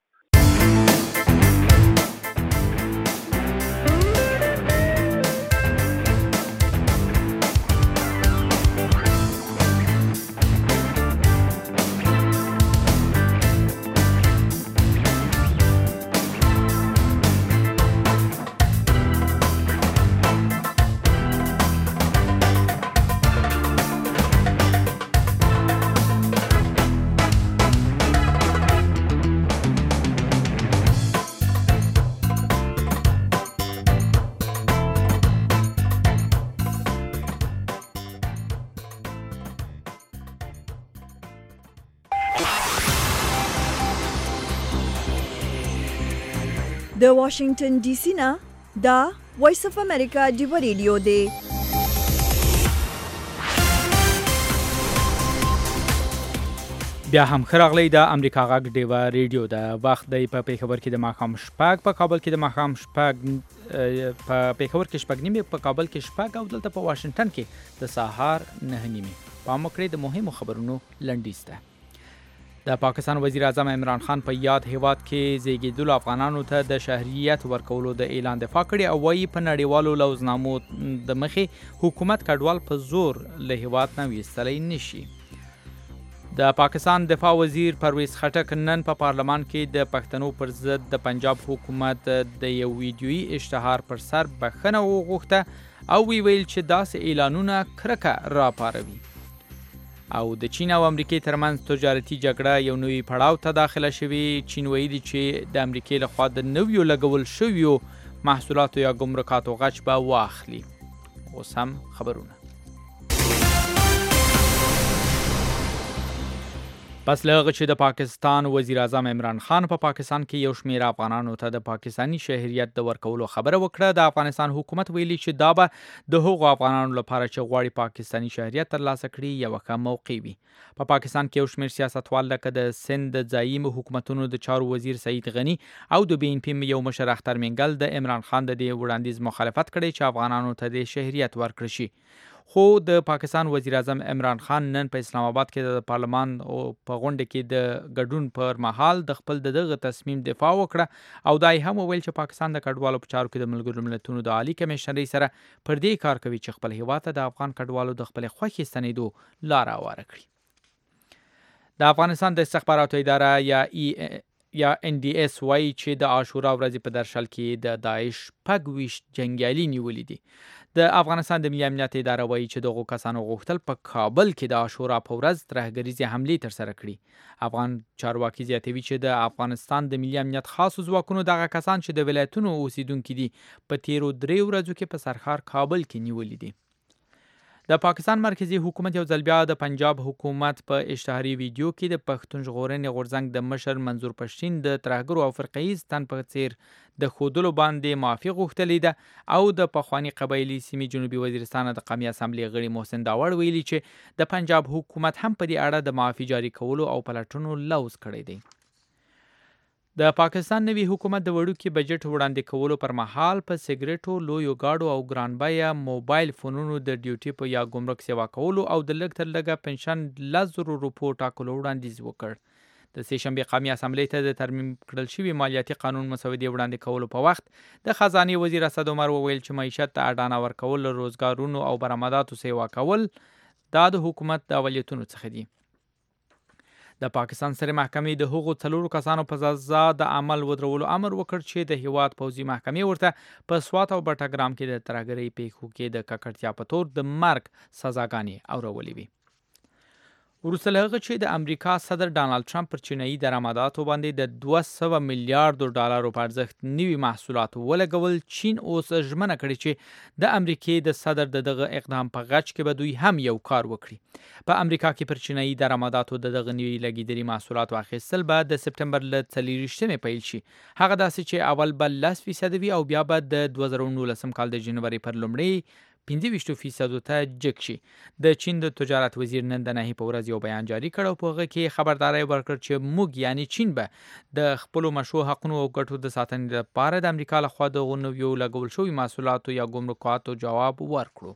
د واشنگټن ډي سي نه دا وایس اف امریکا ډیو ریډیو دی. بیا هم خراغلی د امریکا غږ ډیو ریډیو د وخت دی په پیښور کې د ماښام شپږ، په کابل کې د ماښام شپږ، په پیښور کې شپږ نیمې، په کابل کې شپږ او دلته په واشنگټن کې د سهار نه نیمې. پام وکړئ د مهمو خبرونو لنډیز ته. د پاکستان وزیر اعظم عمران خان په یاد هیواد کې زیږیدلو افغانانو ته د شهریت ورکولو د اعلان دفاع کړې او وایي په نړیوالو لوزنامو د مخې حکومت کډوال په زور له هیواد نه ویستلی نشي. د پاکستان دفاع وزیر پرویز خټک نن په پارلمان کې د پښتنو پر ضد د پنجاب حکومت د یو ویډیویي اشتهار پر سر بخښنه وغوښته او وی ویل چې داسې اعلانونه کرکه راپاروي. او د چین او امریکې ترمنځ تجارتي جګړه یو نوی پړاو ته داخله شوې. چین ویلي چې د امریکې لخوا د نویو لګول شویو محصولاتو یا ګمرکاتو غچ به واخلي. اوس هم خبرونه. پس له هغه چې د پاکستان وزیر اعظم عمران خان په پا پاکستان کې یو شمېر افغانانو ته د پاکستاني شهریت د ورکولو خبره وکړه، د افغانستان حکومت ویلي چې دا به د هغو افغانانو لپاره چې غواړي پاکستاني شهریت ترلاسه کړي یوه ښه موقع وي. په پا پاکستان کې یو شمېر سیاستوال لکه د سند د ځایي حکومتونو د چارو وزیر سعید غني او د بي ان پي یو مشر اختر منګل د عمران خان د دې وړاندیز مخالفت کړی چې افغانانو ته د شهریت ورکړي شي. خو د پاکستان وزیر اعظم عمران خان نن په اسلام آباد کې د پارلمان په غونډه کې د ګډون پر مهال د خپل دغه تصمیم دفاع وکړه او دا یې هم وویل چې پاکستان د کډوالو په چارو کې د ملګرو ملتونو د عالی کمیشنرۍ سره پر دې کار کوي چې خپل هیواد ته د افغان کډوالو د خپل خوښې ستنېدو لاره هواره کړي. د افغانستان د استخباراتو اداره یا ای یا ان ډي اس وایي چې د عاشورا ورځې په درشل کې د داعش شپږ ویشت جنګیالي نیولي دي. د افغانستان د ملي امنیت اداره وایي چې دغو کسانو غوښتل په کابل کې د عاشورا په ورځ ترهګریزې حملې ترسره کړي. افغان چارواکي زیاتوي چې د افغانستان د ملي امنیت خاصو ځواکونو دغه کسان چې د ولایتونو اوسیدونکي دي په تیرو درې ورځو کې په سرخار کابل کې نیولي دي. د پاکستان مرکزی حکومت یو ځل بیا د پنجاب حکومت په اشتهاري ویډیو کې د پښتون ژغورنې غورځنګ د مشر منظور پښتین د ترهګرو او فرقه‌ایز تن په څیر د ښودلو باندې معافي غوښتلې ده او د پخواني قبایلي سیمې جنوبي وزیرستان د قومي اسامبلې غړي محسن داوړ ویلي چې د پنجاب حکومت هم په دې اړه د معافي جاري کولو او پلټنو لوز کړی دی. د پاکستان نوي حکومت د وړوکي بجټ وړاندې کولو پر مهال په سیګریټو، لویو گاډو او ګران بیه موبایل فونونو د ډیوټي په یا ګمرک سیوا کولو او د لږ تر لږه پنشن لس زرو روپو ټاکلو وړاندیز وکړ. د سې شنبې قومي اسامبلې ته د ترمیم کړل شوي مالیاتي قانون مسودې وړاندې کولو په وخت د خزانې وزیر اسد عمر وویل چې معیشت ته اډانه ورکول، روزګارونو او برآمداتو سیوا کول دا د حکومت د اولویتونو څخه دي. د پاکستان سره محکمې د هغو څلورو کسانو په سزا د عمل ودرولو امر وکړ چې د هیواد پوځي محکمې ورته په سوات او بټګرام کې د ترهګرۍ پیښو کې د ککړتیا په تور د مرګ سزاګانې اورولې وي. وروسته له هغه چې د امریکا صدر ډانلډ ټرمپ پر چینایي درآمداتو باندې د دوه سوه میلیارډو ډالرو په ارزښت نوي محصولات ولګول، چین اوس ژمنه کړې چې د امریکې د صدر د دغه اقدام په غچ کې به دوی هم یو کار وکړي. په امریکا کې پر چینایي درآمداتو د دغه نوي لګیدلي محصولاتو اخیستل به د سپټمبر له څلېرویشتمې پیل شي. هغه داسې چې اول به لس فیصده وي او بیا به د دوه زره نولسم کال د جنوري پر لومړۍ پنځه ویشت فیصدو ته جګ شي. د چین د تجارت وزیر نن د نهي په ورځ یو بیان جاری کړ او په هغه کې خبرداری ورکړ چې موږ یعنی چین به د خپلو مشروع حقونو او ګټو د ساتنې لپاره د امریکا لخوا د هغو نویو لګول شوي محصولاتو یا ګمرکاتو جواب ورکړو.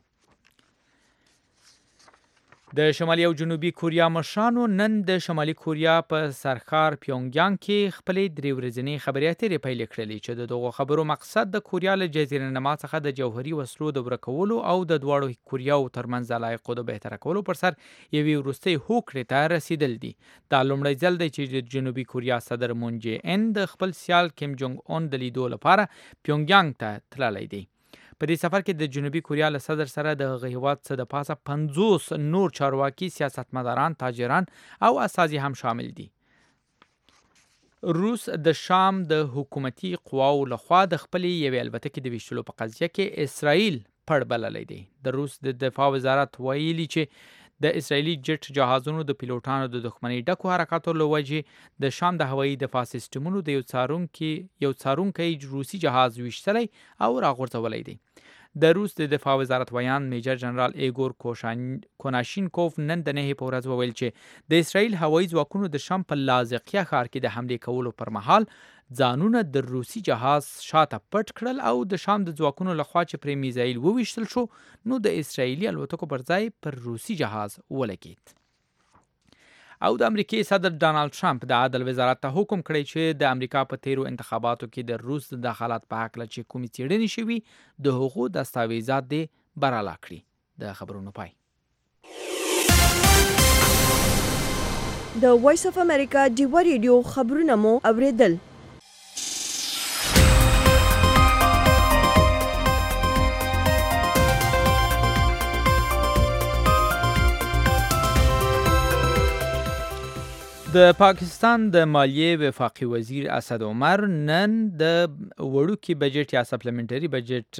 د شمالي او جنوبي کوریا مشرانو نن د شمالي کوریا په سرښار پیونګیانګ کې خپلې درې ورځنۍ خبرې اترې پیل کړلې چې د دغو خبرو مقصد د کوریا له جزیره نما څخه د جوهري وسلو د ورکولو او د دواړو کوریاو ترمنځ د علاقو د بهتره کولو پر سر یوې وروستۍ هوکړې ته رسیدل دي. دا لومړی ځل دی چې د جنوبي کوریا صدر مون جې ان د خپل سیال کیم جونګ اون د لیدو لپاره پیونګیانګ ته تللی دی. په دې سفر کې د جنوبي کوریا له صدر سره د هغه هیواد څخه د پاسه پنځوس نور چارواکي، سیاستمداران، تاجران او استازي هم شامل دي. روس د شام د حکومتي قواو لخوا د خپلې یوې الوتکې د ویشتلو په قضیه کې اسرائیل پړ بللی دی. د روس د دفاع وزارت ویلي چې د اسرائیلي جټ جهازونو د پیلوټانو د دښمنۍ ډکو حرکاتو له وجې د شام د هوایي دفاع سیستمونو د یو څارونکي یو څارونکی روسي جهاز ویشتلی او راغورځولی دی. د روس د دفاع وزارت ویان میجر جنرال ایګور کوناشینکوف نن د نهي په ورځ وویل چې د اسرائیل هوایي ځواکونو د شام په لازقیه ښار کې د حملې کولو پر مهال ځانونه د روسي جهاز شاته پټ کړل او د شام د ځواکونو لخوا چې پرې میزایل وویشتل شو نو د اسرائیلي الوتکو پر ځای پر روسي جهاز ولګېد. او د امریکای صدر ډانلډ ټرمپ د عدل وزارت ته حکم کړی چې د امریکا په تیرو انتخاباتو کې د روس د دخالت په هکله چې کومې څېړنې شوي د هغو دستاویزات دې براله کړي. د خبرونو پای. د وایس اف امریکا ډیوا ریډیو خبرونه مو اوریدل. د پاکستان د مالیې وفاقي وزیر اسد عمر نن د وړوکي بجټ یا سپلیمنټري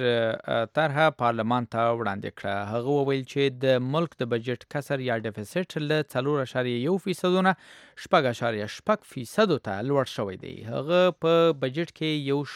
بجټ طرحه پارلمان ته وړاندې کړه. هغه وویل چې د ملک د بجټ کسر یا ډیفیسټ له څلور اعشاریه یو فیصدونه شپږ اعشاریه شپږ فیصدو ته لوړ شوی دی. هغه په بجټ کې یو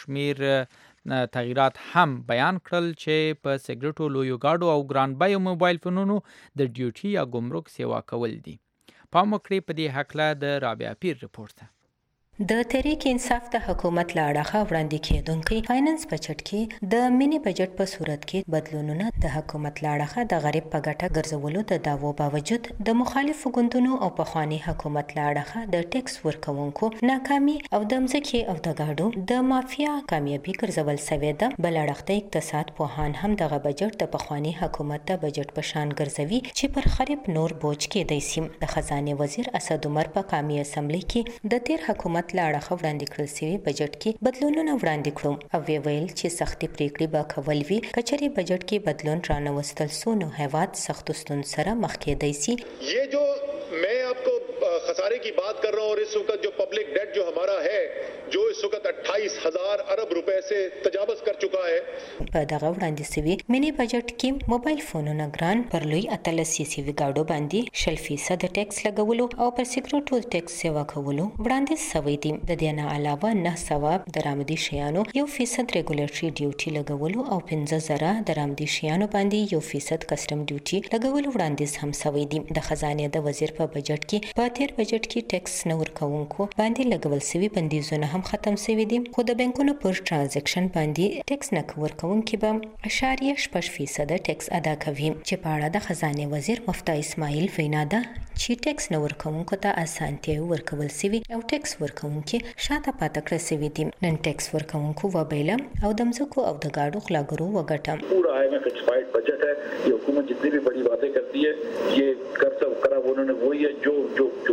شمیر تغییرات هم بیان کړل چې په سیګریټو، لویو ګاډو او ګران بیو موبایل فونونو د ډیوټي یا ګمرک سیوا کول دي. پام وکړئ په دې هکله د رابعه پیر رپورټ ته. د تحریک انصاف د حکومت له اړخه وړاندې کېدونکي فاینانس بجټ کې د مینی بجټ په صورت کې بدلونونه د حکومت له اړخه د غریب په ګټه ګرځولو د دعوو باوجود د مخالفو ګوندونو او پخواني حکومت له اړخه د ټیکس ورکوونکو ناکامي او د مځکې او د ګاډو د مافیا کامیابي ګرځول سوې ده. بل اړخ ته اقتصاد پوهان هم دغه بجټ د پخواني حکومت د بجټ په شان ګرځوي چې پر خریب نور بوج کېدی سي. د خزانه وزیر اسد عمر په قومي اسمبلی کې د تیر حکومت له اړخه وړاندې کړل شوي بجټ کې بدلونونه وړاندې کړو او وی ویل چې سختي پریکړې به کول وي. کچري بجټ کې بدلون رانوستل سو نو هیواد سختو ستونزو سره مخ کېدی سي. ये जो मैं आपको खसारे की बात कर रहा हूँ और इस वक्त जो पब्लिक डेट जो हमारा है जो इस वक्त अट्ठाईस हजार अरब रुपए से तजावज कर चुका है. په دغه وړاندې سوي مینی بجټ کې موبایل فونونه ګران پر لوی اتلس سیسي ګاډو باندې شل فیصد ټیکس لګولو او پر سیګریټو ټیکس سیوا کولو وړاندې سوي دي. د دې نه علاوه نه سوه درآمدي شیانو یو فیصد ریګولیټري ډیوټي لګولو او پنځه زره درآمدي شیانو باندې یو فیصد کسټم ډیوټي لګولو وړاندیز هم سوي دي. د خزانه د وزیر په بجټ کې په تیر بجټ کې ټیکس نه ورکوونکو باندې لګول سوي بندیزونه هم ختم سوي دي. خو د بانکونو پر ترانزیکشن باندې ټیکس نه ورکوونکي به اشاریه شپږ فیصد ټیکس ادا کوي. چې په اړه د خزانه وزیر مفتي اسماعیل وینا ده چې ټیکس نه ورکوونکو ته اسانتیا ورکول سوي او ټیکس ورکوونکي شاته پاتې کړل سوي دي. نن ټیکس ورکوونکو وبیلم او د مځکو او د ګاډو خلاګرو وګټم. पूरा है में फिक्स्ड बजट है. ये हुकूमत जितनी भी बड़ी बातें करती है ये कर सब करा उन्होंने वही है जो जो जो प्रेशर है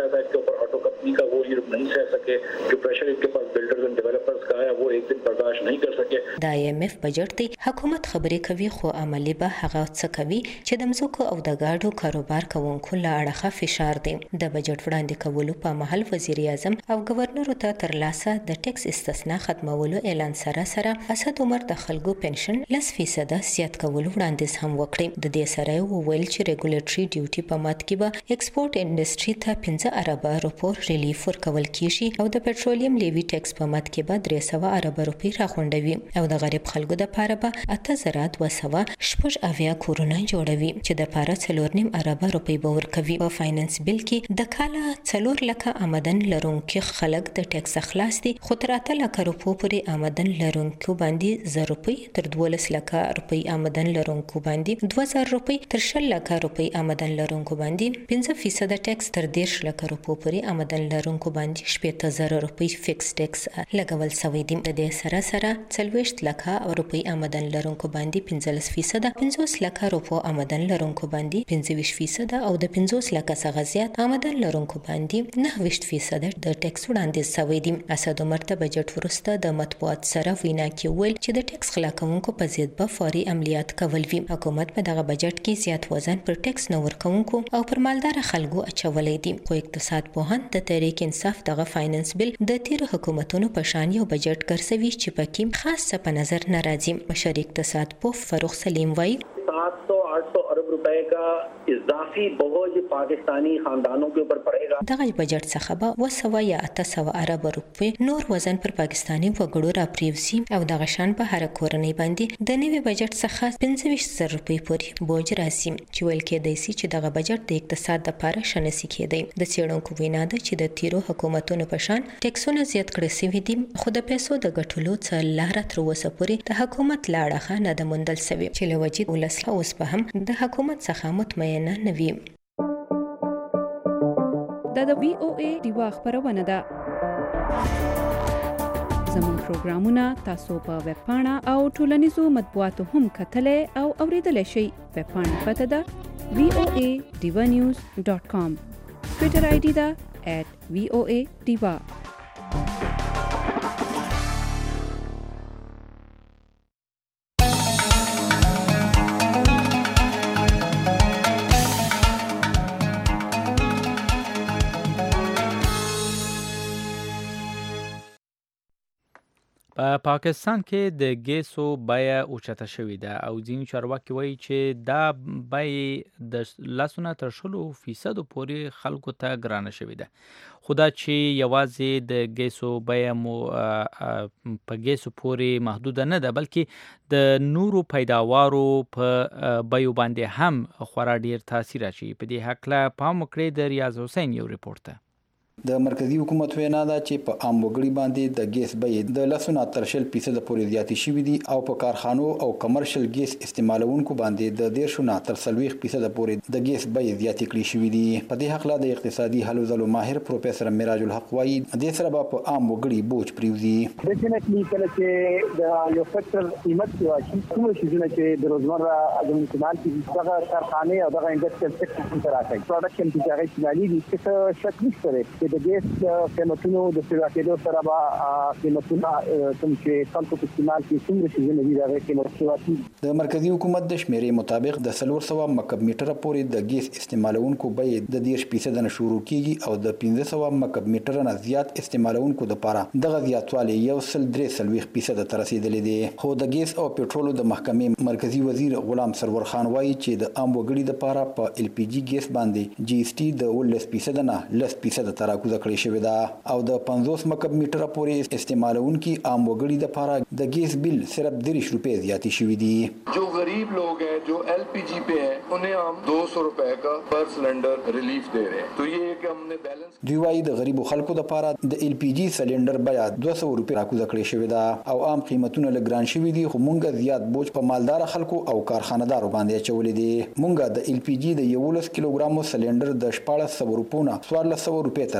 बताया था इसके ऊपर ऑटो कंपनी का वो ये नहीं सह सके, जो प्रेशर इनके पास बिल्डर्स एंड डेवलपर्स का है वो एक दिन बर्दाश्त नहीं कर सके. د آی ایم ایف بجټ دی حکومت خبرې کوي خو عملی به هغه څه کوي چې د مزوکو او د گاډو کاروبار کوونکو له اړخه فشار دی. د بجټ وړاندې کولو په محل وزیر اعظم او گورنر ته ترلاسه د ټیکس استثنا ختمولو اعلان سره سره اسد عمر د خلکو پنشن لس فیصد زیات کولو وړاندیز هم وکړي. د دې سره وویل چې ریګولیټري ډیوټي په مات کې به ایکسپورټ انډستری ته پنځه اربه روپو ریلیف ورکول کیږي او د پټرولیم لیوی ټیکس په مات کې به درې سوه اربه روپۍ راغونډوي او د غریب خلکو د پاره به اته زره دوه سوه شپږ اویا کورونه جوړوي چې د پاره څلور نیم اربه روپۍ به ورکوي. په فاینانس بل کې د کاله څلور لکه آمدن لرونکو خلک د ټیکس خلاص دي، خو تر اته لکه روپو پورې آمدن لرونکو باندې زر روپۍ، تر دولس لکه روپۍ آمدن لرونکو باندې دوه زره روپۍ، تر شل لکه روپۍ آمدن لرونکو باندې پنځه فیصد ټیکس، تر دېرش لکه روپو پورې آمدن لرونکو باندې شپېته زره روپۍ فکس ټیکس لګول شوی دی. د دې سره سره څلوېښت لکه روپۍ آمدن لرونکو باندې پنځلس فیصد، پنځوس لکه روپو آمدن لرونکو باندې پنځه ویشت فیصد او د پنځوس لکه څخه زیات آمدن لرونکو باندې نهه ویشت فیصد د ټیکس وړاندیز شوی دی. اسد عمر ته بجټ وروسته د مطبوعات سره وینا کې ویل چې د ټیکس خلا کوونکو په ضد به فوري عملیات کول وي. حکومت په دغه بجټ کې زیات وزن پر ټیکس نه ورکوونکو او پر مالدار خلکو اچولې دي. خو اقتصاد پوهان د تحریک انصاف دغه فاینانس بل د تیر حکومتونو په شان یو بجټ ګرځوي چې پکې خاص څه په نظر نه راځي. مشر اقتصاد پوه فاروق سلیم وایي सात सौ आठ सौ अरब रुपए का इजाफी बोझ पाकिस्तानी खानदानों के ऊपर पड़ेगा. دغه بجټ څخه به وسوه یا اته سوه ارب روپۍ نور وزن پر پاکستاني وګړو راپریوزي او دغه شان په هر کورنۍ باندې د نوي بجټ څخه پنځه ویشت زره روپۍ پورې بوج راځي چې ویل کېدای شي چې دغه بجټ د اقتصاد لپاره شنسي کېدی. د څېړونکو وینا ده چې د تیرو حکومتونو په شان ټیکسونه زیات کړي شوي دي، خو د پیسو د ګټلو څه لاره تر اوسه پورې د حکومت له اړخه نه ده موندل شوې چې له وجې ولس اوس به هم د حکومت څخه مطمئنه نه وي. دا د وی او ای دیوا خبرونه ده. زموږ پروګرامونه تاسو په ویب پاڼه او ټولنیزو مطبوعاتو هم کتلای او اوریدلای شئ. ویب پاڼه پته ده وی او ای دیوا نیوز ډاټ کام. ټویټر آی ډي ده ایټ وی او ای دیوا. په پاکستان کې د ګیسو بیه اوچته شوې ده او ځینې چارواکي وایي چې دا بیې د لسونه تر شلو فیصدو پورې خلکو ته ګرانه شوې ده. خو دا چې یوازې د ګیسو بیه مو په ګیسو پورې محدوده نه ده، بلکې د نورو پیداوارو په بیو باندې هم خورا ډیر تاثیر اچوي. په دې هکله پام وکړئ د ریاض حسین یو ریپورت ته. د مرکزی حکومت وینا ده چې په عام وګړي باندې د ګیس بیې د لسونه تر شل فیصد پورې زیاتې شوې دي او په کارخانو او کمرشل ګیس استعمالونکو باندې د دیرشونه تر څلوېښت فیصد پورې د ګیس بیې زیاتې کړې شوې دي. په دې هکله د اقتصادي هلو ځلو ماهر پروفیسور معراج الحق وایي دې سره به په عام وګړي بوج پریوزي. ډیفینټلی کله چې د یو سکتور قیمت کې واشي کوم شیزونه چې د روزمره د استعمال کې دغه کارخانه او دغه انډستریال سکتور ته راځي پروډکشن کې هغه استعمالي دي چې شک نشته د ګیس قیمتونو د پیدا کېدو سره به قیمتونه کوم چې خلکو په استعمال کې څومره شیزونه دي دغه قیمتونه. د مرکزی حکومت د شمیرې مطابق د څلور سوه مکعب میټره پورې د ګیس استعمالونکو بیې د دېرش فیصد نه شروع کیږي او د پنځه سوه مکعب میټره نه زیات استعمالونکو لپاره دغه زیاتوالی یو سل درې څلوېښت فیصد ته رسیدلی دی. خو د ګیس او پټرولو د محکمې مرکزی وزیر غلام سرور خان وایي چې د عام وګړي لپاره په ال پی جی ګیس باندې جی اس ټي د اوولس فیصد نه لس فیصد ته راکوزه کړې شوې ده او د پنځوس مکعب میټره پورې استعمالونکي عام وګړي لپاره د ګیس بل صرف دېرش روپۍ زیاتې شوي دي. جو غریب لوگ ہیں جو ایل پی جی پہ ہیں انہیں ہم دو سو روپے کا پر سلنڈر ریلیف دے رہے ہیں. تو یہ کہ ہم نے بیلنس دوی وایي د غریبو خلکو لپاره د ال پی جی سلنډر بیه دوه سوه روپۍ راکوزه کړې شوې ده او عام قیمتونه لږ ګران شوي دي، خو مونږ زیات بوج په مالدار خلکو او کارخانه‌دارو باندې اچولې دي. مونږ د ال پی جی د یولس کیلوګرامو سلنډر د شپاړس سوه روپو نه څوارلس سوه روپۍ ته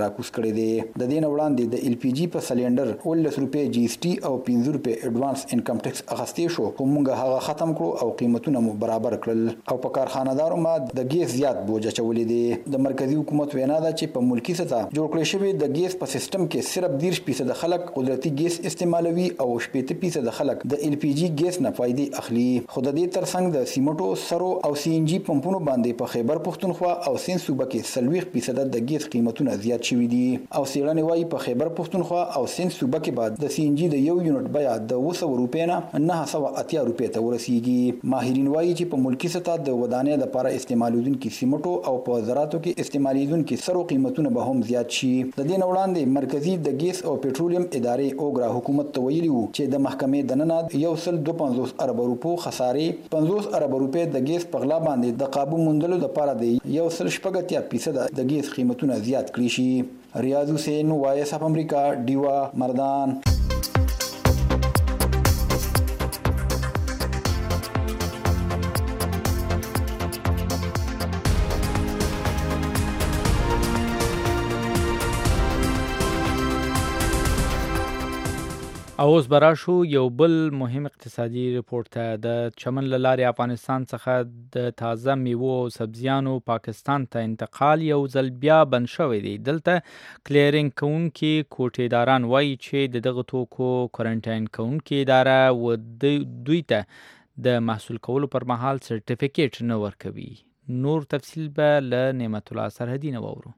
راکوس کړی دی. د دې نه وړاندې د ال پی جی په سلندر ولس روپې جی اس ټي او پنځه روپې اډوانس انکم ټیکس اخیستې شو، خو موږ هغه ختم کړو او قیمتونه مو برابر کړل او په کارخانه‌دارو ما د ګیس زیات بوج اچولې دي. د مرکزی حکومت وینا ده چې په ملکی سطح جوړ کړی شوی د ګیس په سیستم کې صرف دېرش فیصد خلک قدرتي ګیس استعمالوي او شپږ فیصد خلک د ال پی جی ګیس نه فائدې اخلي. خو د دې ترڅنګ د سیمټو سرو او سی ان جی پمپونو باندې په خیبر پښتونخوا او سین صوبه کې سلويخ فیصد د ګیس قیمتونه زیات شوي دي او سیړنې وايي په خیبر پښتونخوا او سین صوبه کې بعد د سی ان جی د یو یونټ بیه د اوه سوه روپۍ نه نه سوه اتیا روپۍ ته ورسیږي. ماهرین وايي چې په ملکی سطح د ودانۍ لپاره استعمالوونکي سیمټو او په زراعتو کې استعمالوونکي سرو قیمتونه به هم زیات شي. د دې نه وړاندې مرکزی د ګیس او پټرولیم ادارې اوګرا حکومت ته ویلي وو چې د محکمې دننه یو سل دوه پنځوس ارب روپو خسارې پنځوس ارب روپۍ د ګیس په غلا باندې د قابو موندلو لپاره د یو سل شپږ اتیا فیصد د ګیس قیمتونه زیات کړي شي. ریاض حسین وایس اف امریکا ډیوا مردان. اوس براشو یو بل مهم اقتصادي ریپورت ته. د چمن له لارې افغانستان څخه د تازه میوو او سبزیانو پاکستان ته انتقال یو ځل بیا بند شوی دی. دلته کلیرینګ کوونکي کوټېداران وایي چې د دغه توکو کوارنټاین کوونکي اداره و دوی ته د محصول کولو پر مهال سرټیفیکیټ نه ورکوي. نور تفصیل به له نعمت الله سرحدي نه واورو.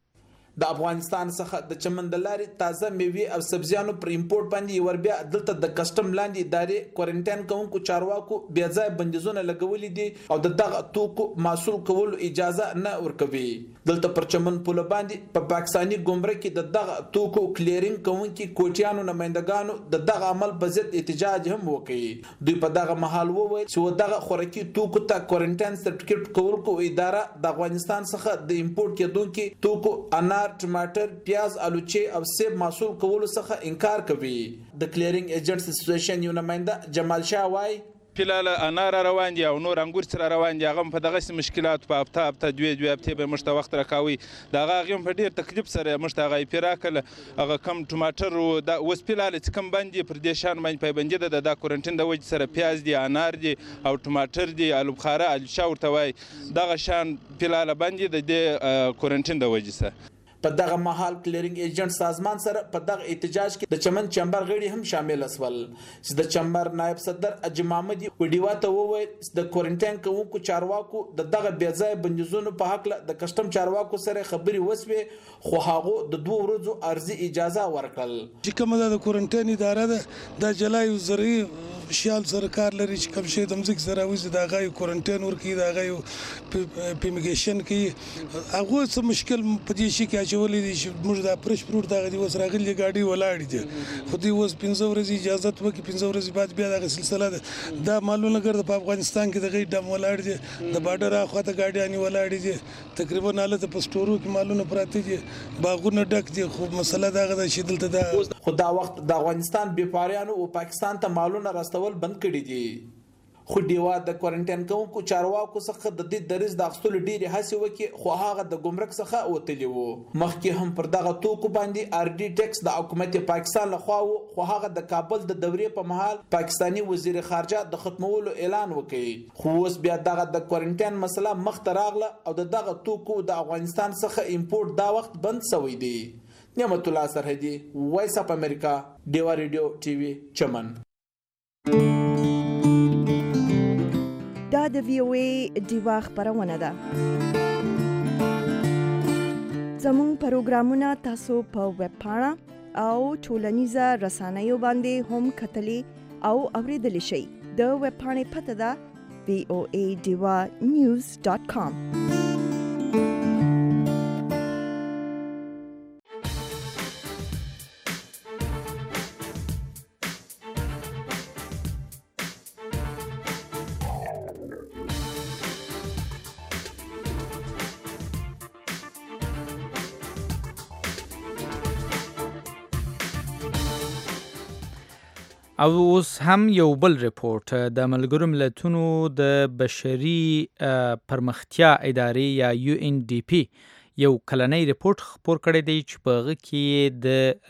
د افغانستان څخه د چمن د لارې تازه میوې او سبزیانو پر امپورټ باندې ور بیا دلته د کسٹم لاندې ادارې کوارنټاین کوونکو چارواکو بیا ځای بندیزونه لګولې دي او د دغه توکو محصول کولو اجازه نه ورکوي. دلته پر چمن پوله باندې په پاکستاني ګمرک کې د دغه توکو کلیرینګ کوونکي کوټیانو نمائندګانو د دغه عمل په ضد احتجاج هم وکړي. دوی په دغه محل وویل چې دغه خوراکي توکو ته کوارنټاین سرټیفیکیټ کولو اداره د افغانستان څخه د امپورټ کېدونکو توکو انار، ټماټر، پیاز، الوچې او سیب محصول کولو څخه انکار کوي. د کلیرینګ ایجنټس اسوسییشن یو نماینده جمال شاه وایي فلال انار روان دي او نور انګور سره روان دي. هغه په دغه مشکلات په هفته هفته دوی دوی هفته به مشته وخت راکاوي. دا هغه په ډیر تکلیف سره مشته هغه پیراکل هغه کم ټماټر او د وس فلال چې کم باندې پر دې شان باندې پابندي ده د کوارنټین د وجه سره پیاز دي، انار دي او ټماټر دي، الو بخاره، الشا ورته وای دغه شان فلال باندې د دې کوارنټین د وجه سره. په دغه محل کلیرینګ ایجنټ سازمان سره په دغه احتجاج کې د چمن چمبر غړي هم شامل اسول. چې د چمبر نائب صدر اجي محمدي وډیوا ته وویل د کوارنټاین کوونکو چارواکو د دغه بیا ځای بندیزونو په حق د کسٹم چارواکو سره خبري وسوي، خو هغه د دوه ورځو ارزي اجازه ورکړل. چې کومه د کوارنټاین اداره ده د جلای زری شال سرکار لري چې کوم شی د مزګ سره وځي د غي کوارنټاین ورکی د غي پیمیګیشن کې هغه څه مشکل په دې شي کې اچولې دي چې موږ د پرش پروت دغه دی وسره غلي گاډي ولاړ دي خو دی وس پنځه ورځې اجازه وکي پنځه ورځې بعد بیا دغه سلسله ده دا معلومه ګرځي په افغانستان کې د غي ډم ولاړ دي د بارډر اخواته ګاډيانی ولاړ دي تقریبا حالت په سټورو کې معلومه پراته دي باغونه ډک دي خو مسله دغه د شیدل ته خو دا وخت د افغانستان بیپاریانو او پاکستان ته معلومه راستول بند کړي دي. خو دیوا د کوارنټاین کوونکو چارواکو څخه د دې درز د اخستلو ډیره هڅه وکړي خو هغه د ګمرک څخه وتلی وو. مخکې هم پر دغه توکو باندې ار ډي ټیکس د حکومت پاکستان لخوا وو، خو هغه د کابل د دورې په محل پاکستاني وزیر خارجه د ختمولو اعلان وکړي. خو اوس بیا دغه د کوارنټاین مسله مخ ته راغله او د دغه توکو د افغانستان څخه امپورټ دا وخت بند شوی دی. نعمت الله سرحدي، وایس اف امریکا، ډیوا ریډیو ټي وي چمن. دا د وی او ای ډیوا خبرونه ده. زموږ پروګرامونه تاسو په ویب پاڼه او ټولنیزه رسنیو باندې هم کتلی او اوریدلی شئ. د ویب پاڼې پته ده وی او ای ډیوا نیوز ډاټ کام. او اوس هم یو بل ریپورت د ملګرو ملتونو د بشري پرمختیا ادارې یا یو ان ډي پی یو کلنۍ ریپورت خپور کړی دی چې په هغه کې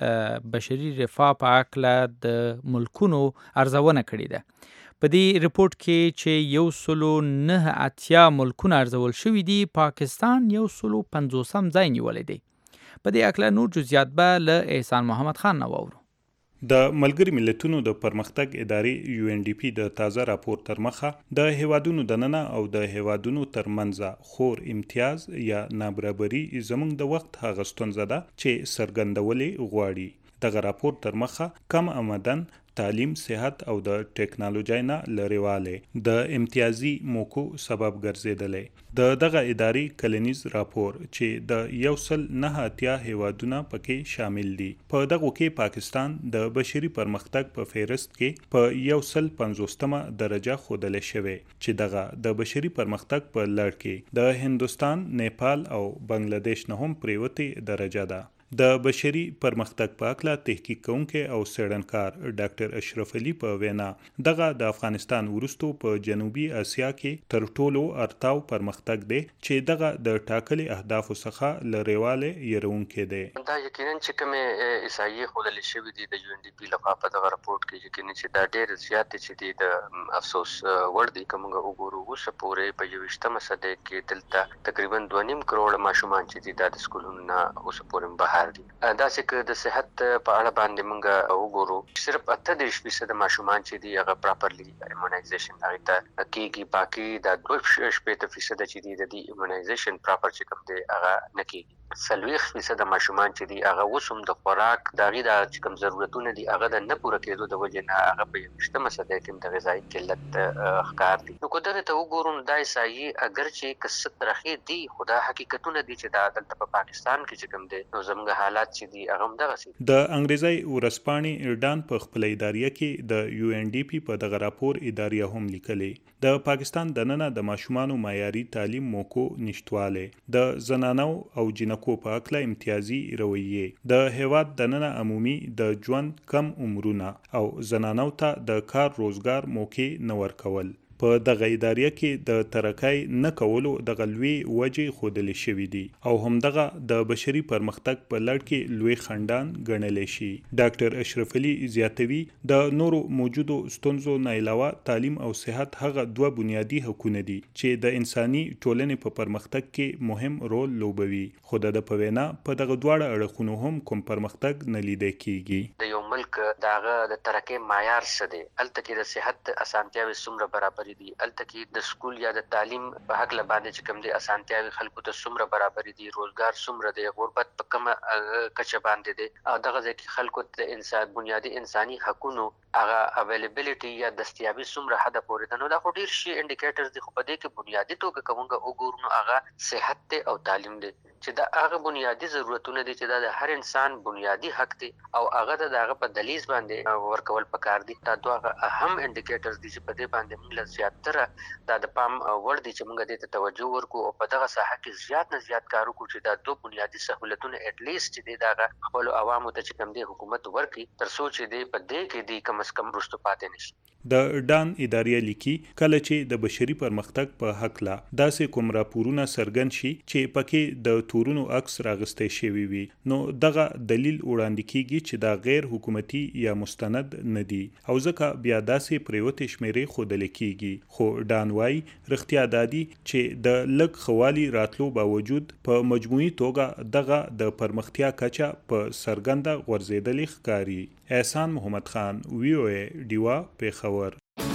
د بشري رفاه په اړه د ملکونو ارزونه کړې ده. په دې ریپورت کې چې یو سلو نه اتیا ملکونه ارزول شوي دي، پاکستان یو سلو پنځوسم ځای نیولی دی. په دې اړه نور جزئیات به له احسان محمد خان نه واورو. د ملګری ملتونو د پرمختګ ادارې یو ان ډي پی د تازه راپور تر مخه د هیوادونو دننه او د هیوادونو ترمنځ خور امتیاز یا نابرابري زموږ د وخت هغه ستونزه ده چې څرګندولې غواړي. دغه راپور تر مخه کم آمدن، تعلیم، صحت او د ټیکنالوژي نه لريواله د امتیازي موکو سبب ګرځیدلې. د دغه ادارې کلنیز راپور چې د یو سل نه اتیا هیوادونه پکې شامل دي، په دغه کې پاکستان د بشري پرمختګ په فهرست کې په یو سل پنځوستمه درجه ښودل شوی چې دغه د بشري پرمختګ په لړ کې د هندوستان، نیپال او بنگلاديش نه هم پریوتې درجه ده. د بشري پرمختګ په اړه تحقیق کوونکی او څېړنکار ډاکټر اشرف علي په وینا دغه د افغانستان وروسته په جنوبي اسیا کې تر ټولو ارتاو پرمختګ دی چې دغه د ټاکلي اهدافو څخه لريواله يرونکي دی. دا یقینا چې کومه احصایې خلل شوې دي د یو ان ډي پی لخوا په دغه راپورټ کې یقینا چې دا ډېر زیات چې دي د افسوس وړ دي. کومه وګورو اوس پورې په یوشتمه صدې کې دلته تقریبا دوه نیم کروڑ ماشومان چې دي د سکولونو نه اوس پورې بهر دي. دا چې د صحت په اړه باندې موږ وګورو، صرف اته دېرش فیصد ماشومان چې دي هغه پراپرلی ایمونایزیشن هغه ته کېږي، باقي د دوه شپېته فیصد چې دي د ایمونایزیشن پراپر چې کوم دی هغه نه کېږي. څلوېښت فیصد ماشومان چې دي هغه اوس هم د خوراک د هغې د چې کوم ضرورتونه دي هغه د نه پوره کېدو د وجې نه هغه په یوویشتمه صدۍ کې هم د غذایي قلت ښکار دي. نو که دغې ته وګورو نو دا احصایې اګر چې که څه ترخې دي، خو دا حقیقتونه دي چې دا دلته په پاکستان کې چې کوم دی نو زموږ حالات چې دي هغه هم دغسې دي. د انګریزي ورځپاڼې ایرډان په خپله اداریه کې د یو ان ډي پی په دغه راپور اداریه هم لیکلې د پاکستان دننه د ماشومانو معیاري تعلیم موکو نشټواله، د زنانو او جنکو په اړه امتیازي رویه، د هیواد دننه عمومي د ژوند کم عمرونه او زنانو ته د کار روزګار موکې نه ورکول. په دغه اداریه کې د ترکای نه کولو د غلوي وجې خودل شوې دي او همدغه د بشري پرمختګ په لړ کې لوی خندان ګڼل شي. ډاکټر اشرف علي زیاتوي د نورو موجودو ستونزو نه علاوه تعلیم او صحت هغه دوه بنیادی حقوق دي چې د انساني ټولنې په پرمختګ کې مهم رول لوبوي، خو د په وینا په دغه دواړه اړخونو هم کوم پرمختګ نه لیدل کیږي. د یو ملک دغه د ترقۍ معیار څه دی؟ الته کې د صحت اسانتیاوې څومره برابر دي، الته کې د سکول یا د تعلیم په حق لباندې چې کوم دي اسانتیاوې خلکو ته څومره برابر دي، روزګار څومره دی، غربت په کومه کچه باندې دی، او دغه ځای کې خلکو ته انسان بنیادي انساني حقوقو هغه اویلیبিলিټي یا دستیابي څومره حد پورې ده. نو دا خو ډیر شي انډیکیټرز دي، خو په دې کې بنیادي توګه کومه وګورو نو هغه صحت دی او تعلیم دی چې دا هغه بنیادی ضرورتونه دي چې دا د هر انسان بنیادی حق دی او هغه د هغه په دلیز باندې ورکول پکار دي. دا دوه اهم انډیکیټرز دي چې په دې باندې موږ زیاتره دا د پام ور دي چې موږ دې ته توجه ورکو او په دغه ساحه کې زیات نه زیات کار وکړو چې دا دوه بنیادی سہولتونه اټ لیست چې دا خپل عوامو ته چې کوم دی حکومت ورکي تر څو چې دې په دې کې دی کم از کم رستو پاتې نشي. د ډان ادارې لیکي کله چې د بشري پرمختګ په حق لا داسې کوم راپورونه سرګن شي چې پکې د تورونو عکس راغستې شوی وي نو دغه دلیل وړاندې کیږي چې دا غیر حکومتي یا مستند نه دي او ځکه بیا داسې پریوتې شمیرې خودل کیږي. خو ډان وايي رښتیا دادي چې د لږ خوالي راتلو باوجود په مجموعي توګه دغه د پرمختیا کچه په سرګنده غورځېدلې ښکاري. احسان محمد خان وی او ای ډیوا پیښور.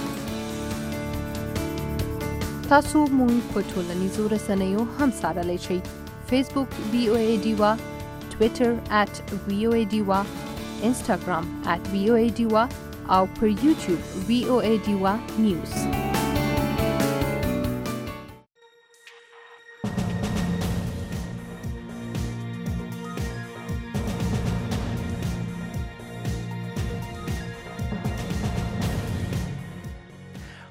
تاسو مونږ په ټولنیزو رسنیو هم سره شئ. فیسبوک وی او ای ډیوا، ټویټر ات وی او ای ډیوا، انسټاګرام ات وی او ای ډیوا او پر یوټیوب وی او ای ډیوا نیوز.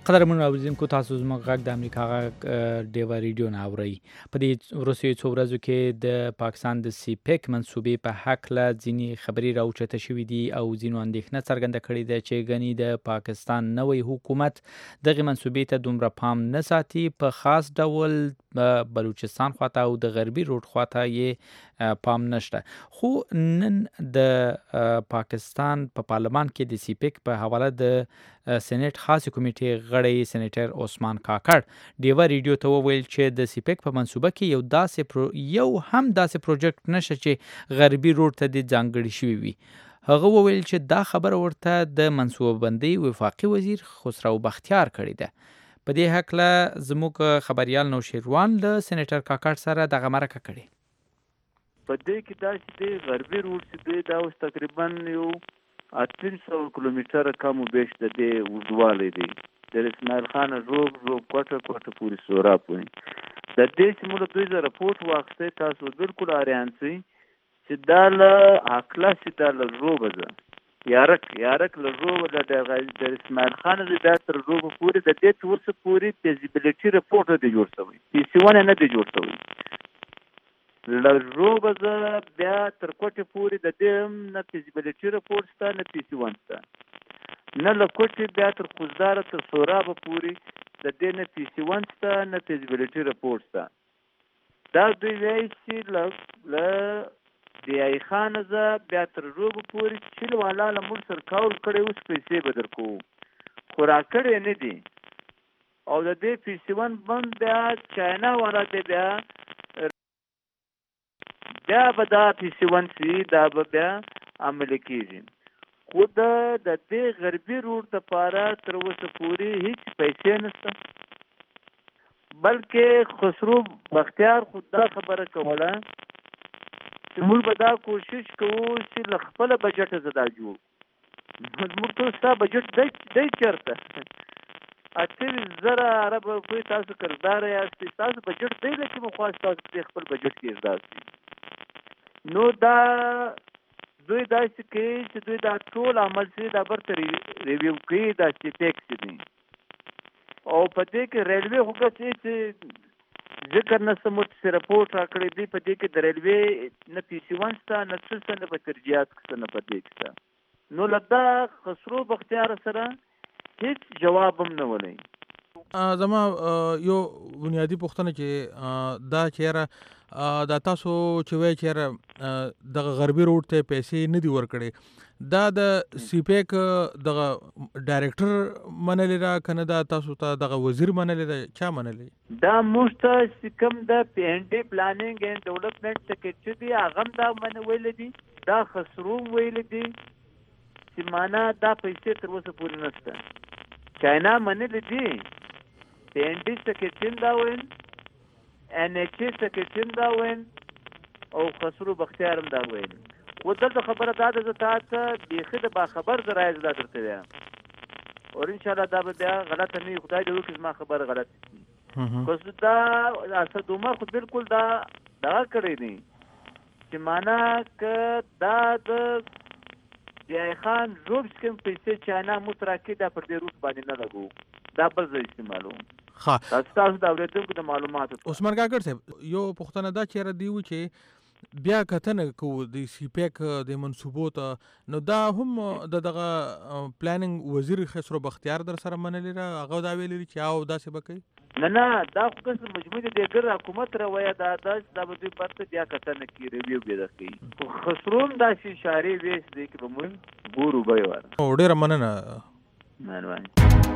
قدرمن اوریدونکو تاسو زموږ غږ د امریکا غږ ډیوا ریډیو نه اورئ. په دې وروستیو څو ورځو کې د پاکستان د سی پیک منصوبې په هکله ځینې خبرې راوچته شوې دي او ځینو اندېښنه څرګنده کړې ده چې ګنې د پاکستان نوی حکومت دغه منصوبې ته دومره پام نه ساتي، په خاص ډول بلوچستان خواته او د غربي روډ خواته یې پام نشته. خو نن د پاکستان په پارلمان کې د سی پیک په حواله د سېنات خاص کمیټې غړی سېنیټر عثمان کاکړ ډیوا ریډیو ته وویل چې د سی پیک په منصوبه کې یو داسې پرو یو هم داسې پروجیکټ نشته چې غربي روډ ته د ځانګړي شوی وي. هغه وویل چې دا خبره ورته د منصوبه بندۍ وفاقي وزیر خسرو بختیار کړې ده. په دې هکله زموږ خبريال نوشیروان له سېنیټر کاکړ سره دغه مرکه کړې. په دې کې دا چې غربي روډ چې دا اوس تقریبا یو اتین سو کیلومتره کم و بیش د دې اوږدوالی دی، د اسماعیل خان روب روب کوټه کوټه پورې سورا پورې. د دې چې موږ دوی زه رپورټ واخیستی تاسو بالکل اریان شئ چې دا له عقله چې دا له روبه ده یارک یارک له روبه د اسماعیل خان دی دا تر روبه پورې د دې چې ورسه پورې فیزیبیلیټي رپورټ نه دی جوړ شوی، پي سي ون نه دی جوړ شوی. له روبه زه بیا تر کوټې پورې د دې هم نه فیزیبیلیټي رپورټ شته نه پي سي ون شته، نه له کوټې بیا تر خوزداره تر سورابه پورې د دې نه پي سي ون شته نه فیزیبیلیټي رپورټ شته. دا دوی وایي چې له له دیای خان زه بیا تر روبه پورې چیل والا له موږ سره کول کړی، اوس پیسې به درکوو، خو راکړی نه دي. او د دې پي سي ون بند بیا چاینا والا دی بیا بیا به دا پي سي ون سي دا به بیا عملي کېږي. خو د دې غربي روډ دپاره تر اوسه پورې هېڅ پیسې نشته، بلکې خسرو بختیار خو دا خبره کوله چې موږ به دا کوشش کوو چې له خپله بجټه زه دا جوړ موږ ته ستا بجټ دی دی چېرته اته زره عرب روپۍ تاسو قرضداره یاستئ، تاسو بجټ دی له کومه خوا تاسو په خپل بجټ کې احداث. نو دا دوی داسې کوي چې دوی دا ټول عمل چې دا برته ریویو کوي دا چې ټیکس دي، او په دې کې ریلوې خو چې ذکر نه سموت چې رپورټ راکړی دی، په دې کې د ریلوې نه پي سي ون شته نه څه شته نه په ترجیحات شته نه په دې کې شته. نو له دا خسرو بختیار سره هیڅ جواب هم نه ولي. زما یو بنیادی پوښتنه چې دا چیرې دا تاسو چې وایي چیرې دغه غربي روډ ته پیسې نه دي ورکړې، دا د سی پیک دغه ډایرکټر منلی را کنه دا تاسو ته دغه وزیر منلی دا چا منلی؟ دا موږ ته چې کوم د پی این ډي پلانینګ اینډ ډیولپمنټ سکرټري دی هغه هم دا من ویلی دي، دا خسرو ویلی دي چې معنا دا پیسې تر اوسه پورې نشته. چاینا منلی دي، پی این ډي سکرټري دا ویل، ان ایچ ای سکرټري دا ویل او خسرو بختیار هم دا ویل. خو دلته خبره دا ده زه تا ته بیخي د باخبر ذرایع دا درته وایم، او انشاءالله دا به بیا غلطه نه وي، خدای دې وکړي زما خبره غلطه شي. خو دا اسد عمر خو بالکل دا دغه کړی دی چې معنا که دا د دیای خان روب چې کوم پیسې چاینا موږ راکړي دا پر دې روټ باندې نه لګو، دا بل ځای استعمالوم. ها تاسو د اورېدونکو د معلوماتو عثمان کاکړ صاحب یو پوښتنه دا چیرې دی و چې بیا کتنه کوو د سی پیک د منصوبو ته، نو دا هم د دغه پلانینګ وزیر خسرو بختیار در سره منلی را هغه دا ویلی چې او داسې به کوي؟ نه نه دا خو کس مجموعي د ګر حکومت رویه دا دا دا به دوی برته بیا کتنه کوي، ریویو بیا ده کوي. خو خسرو هم داسې اشارې ویست دی چې به موږ ګورو به یې واره. او ډېره مننه. مهرباني.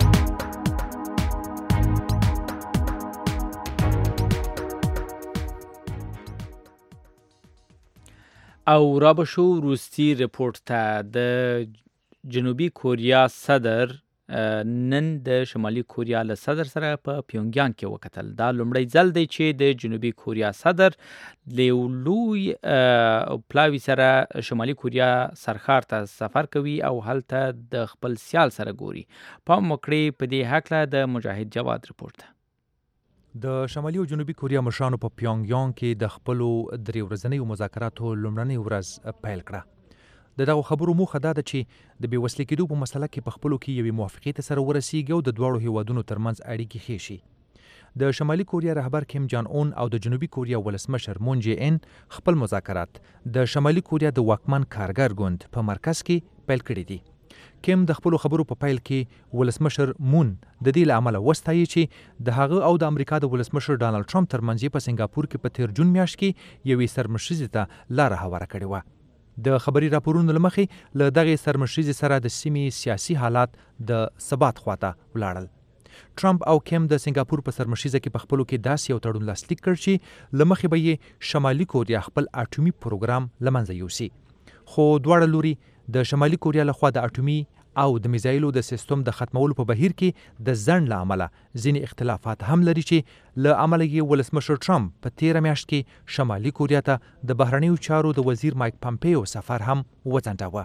او را بشو روستی رپورت ته. د جنوبي کوریا صدر نن د شمالي کوریا له صدر سره په پیونګیانګ کې وکتل. دا لومړی ځل دی چې د جنوبي کوریا صدر له لوی پلاوي سره شمالي کوریا سرخار ته سفر کوي او هلته د خپل سیال سره ګوري. پام وکړئ په دې هکله د مجاهد جواد رپورت. د شمالي او جنوبي کوریا مشرانو په پیونګیانګ کې د خپلو درې ورځنیو مذاکراتو لومړنۍ ورځ پیل کړه. د دغه خبرو موخه دا ده چې د بېوسلې کېدو په مسله کې په خپلو کې یوې موافقې ته سره ورسیږي او د دواړو هیوادونو ترمنځ اړیکې ښې شي. د شمالي کوریا رهبر کیم جان اون او د جنوبي کوریا ولسمشر مون جې ان خپل مذاکرات د شمالي کوریا د واکمن کارګر ګوند په مرکز کې پیل کړي دي. کیم د خپلو خبرو په پیل کې ولسمشر مون د دې له امله وستایي چې د هغه او د امریکا د ولسمشر ډانلډ ټرمپ ترمنځ په سنګاپور کې په تیر جون میاشت کې یوې سرمشریزې ته لاره هواره کړې وه. د خبري راپورونو له مخې له دغې سرمشریزې سره د سیمې سیاسي حالات د ثبات خواته ولاړل. ټرمپ او کیم د سنګاپور په سرمشریزه کې په خپلو کې داسې یو تړون لاسلیک کړ چې له مخې به یې شمالي کوریا خپل اټومي پروګرام له منځه یوسي. خو دواړه لوري د شمالي کوریا لخوا د اټومي او د میزایلو د سیستم د ختمولو په بهیر کې د ځنډ له امله ځینې اختلافات هم لري چې له امله یې ولسمشر ټرمپ په تیره میاشت کې شمالي کوریا ته د بهرنیو چارو د وزیر مایک پامپیو سفر هم وځنډاوه.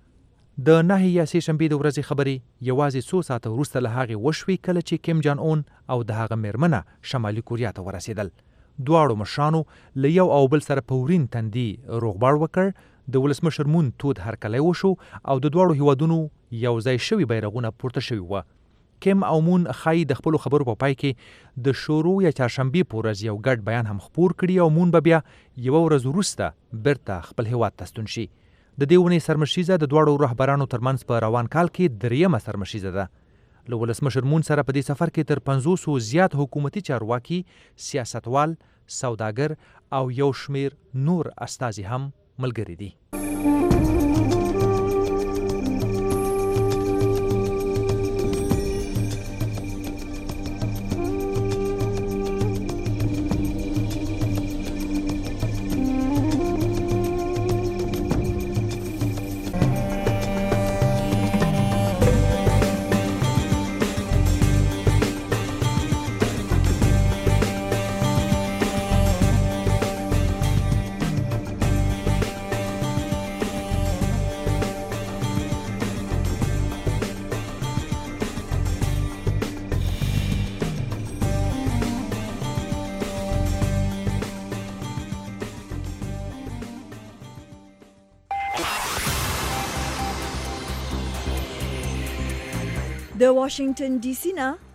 د نهه یا سې شنبې د ورځې خبرې یوازې څو ساعته وروسته له هغې وشوې کله چې کیم جان اون او د هغه میرمنه شمالي کوریا ته ورسېدل. دواړو مشرانو له یو او بل سره په ورین تندي روغبړ وکړ. د ولسمشر مون تود هرکلی وشو او د دواړو هیوادونو یو ځای شوي بیرغونه پورته شوي وه. کیم او مون ښایي د خپلو خبرو په پای کې د شروع یا چهارشنبې په ورځ یو ګډ بیان هم خپور کړي او مون به بیا یوه ورځ وروسته بیرته خپل هیواد ته ستون شي. د دې ونې سرمشریزه د دواړو رهبرانو ترمنځ په روان کال کې دریمه سرمشریزه ده. له ولسمشر مون سره په دې سفر کې تر پنځوسو زیات حکومتي چارواکي، سیاستوال، سوداګر او یو شمیر نور استازي هم ملګری دي. د واشنگټن ډي سي نه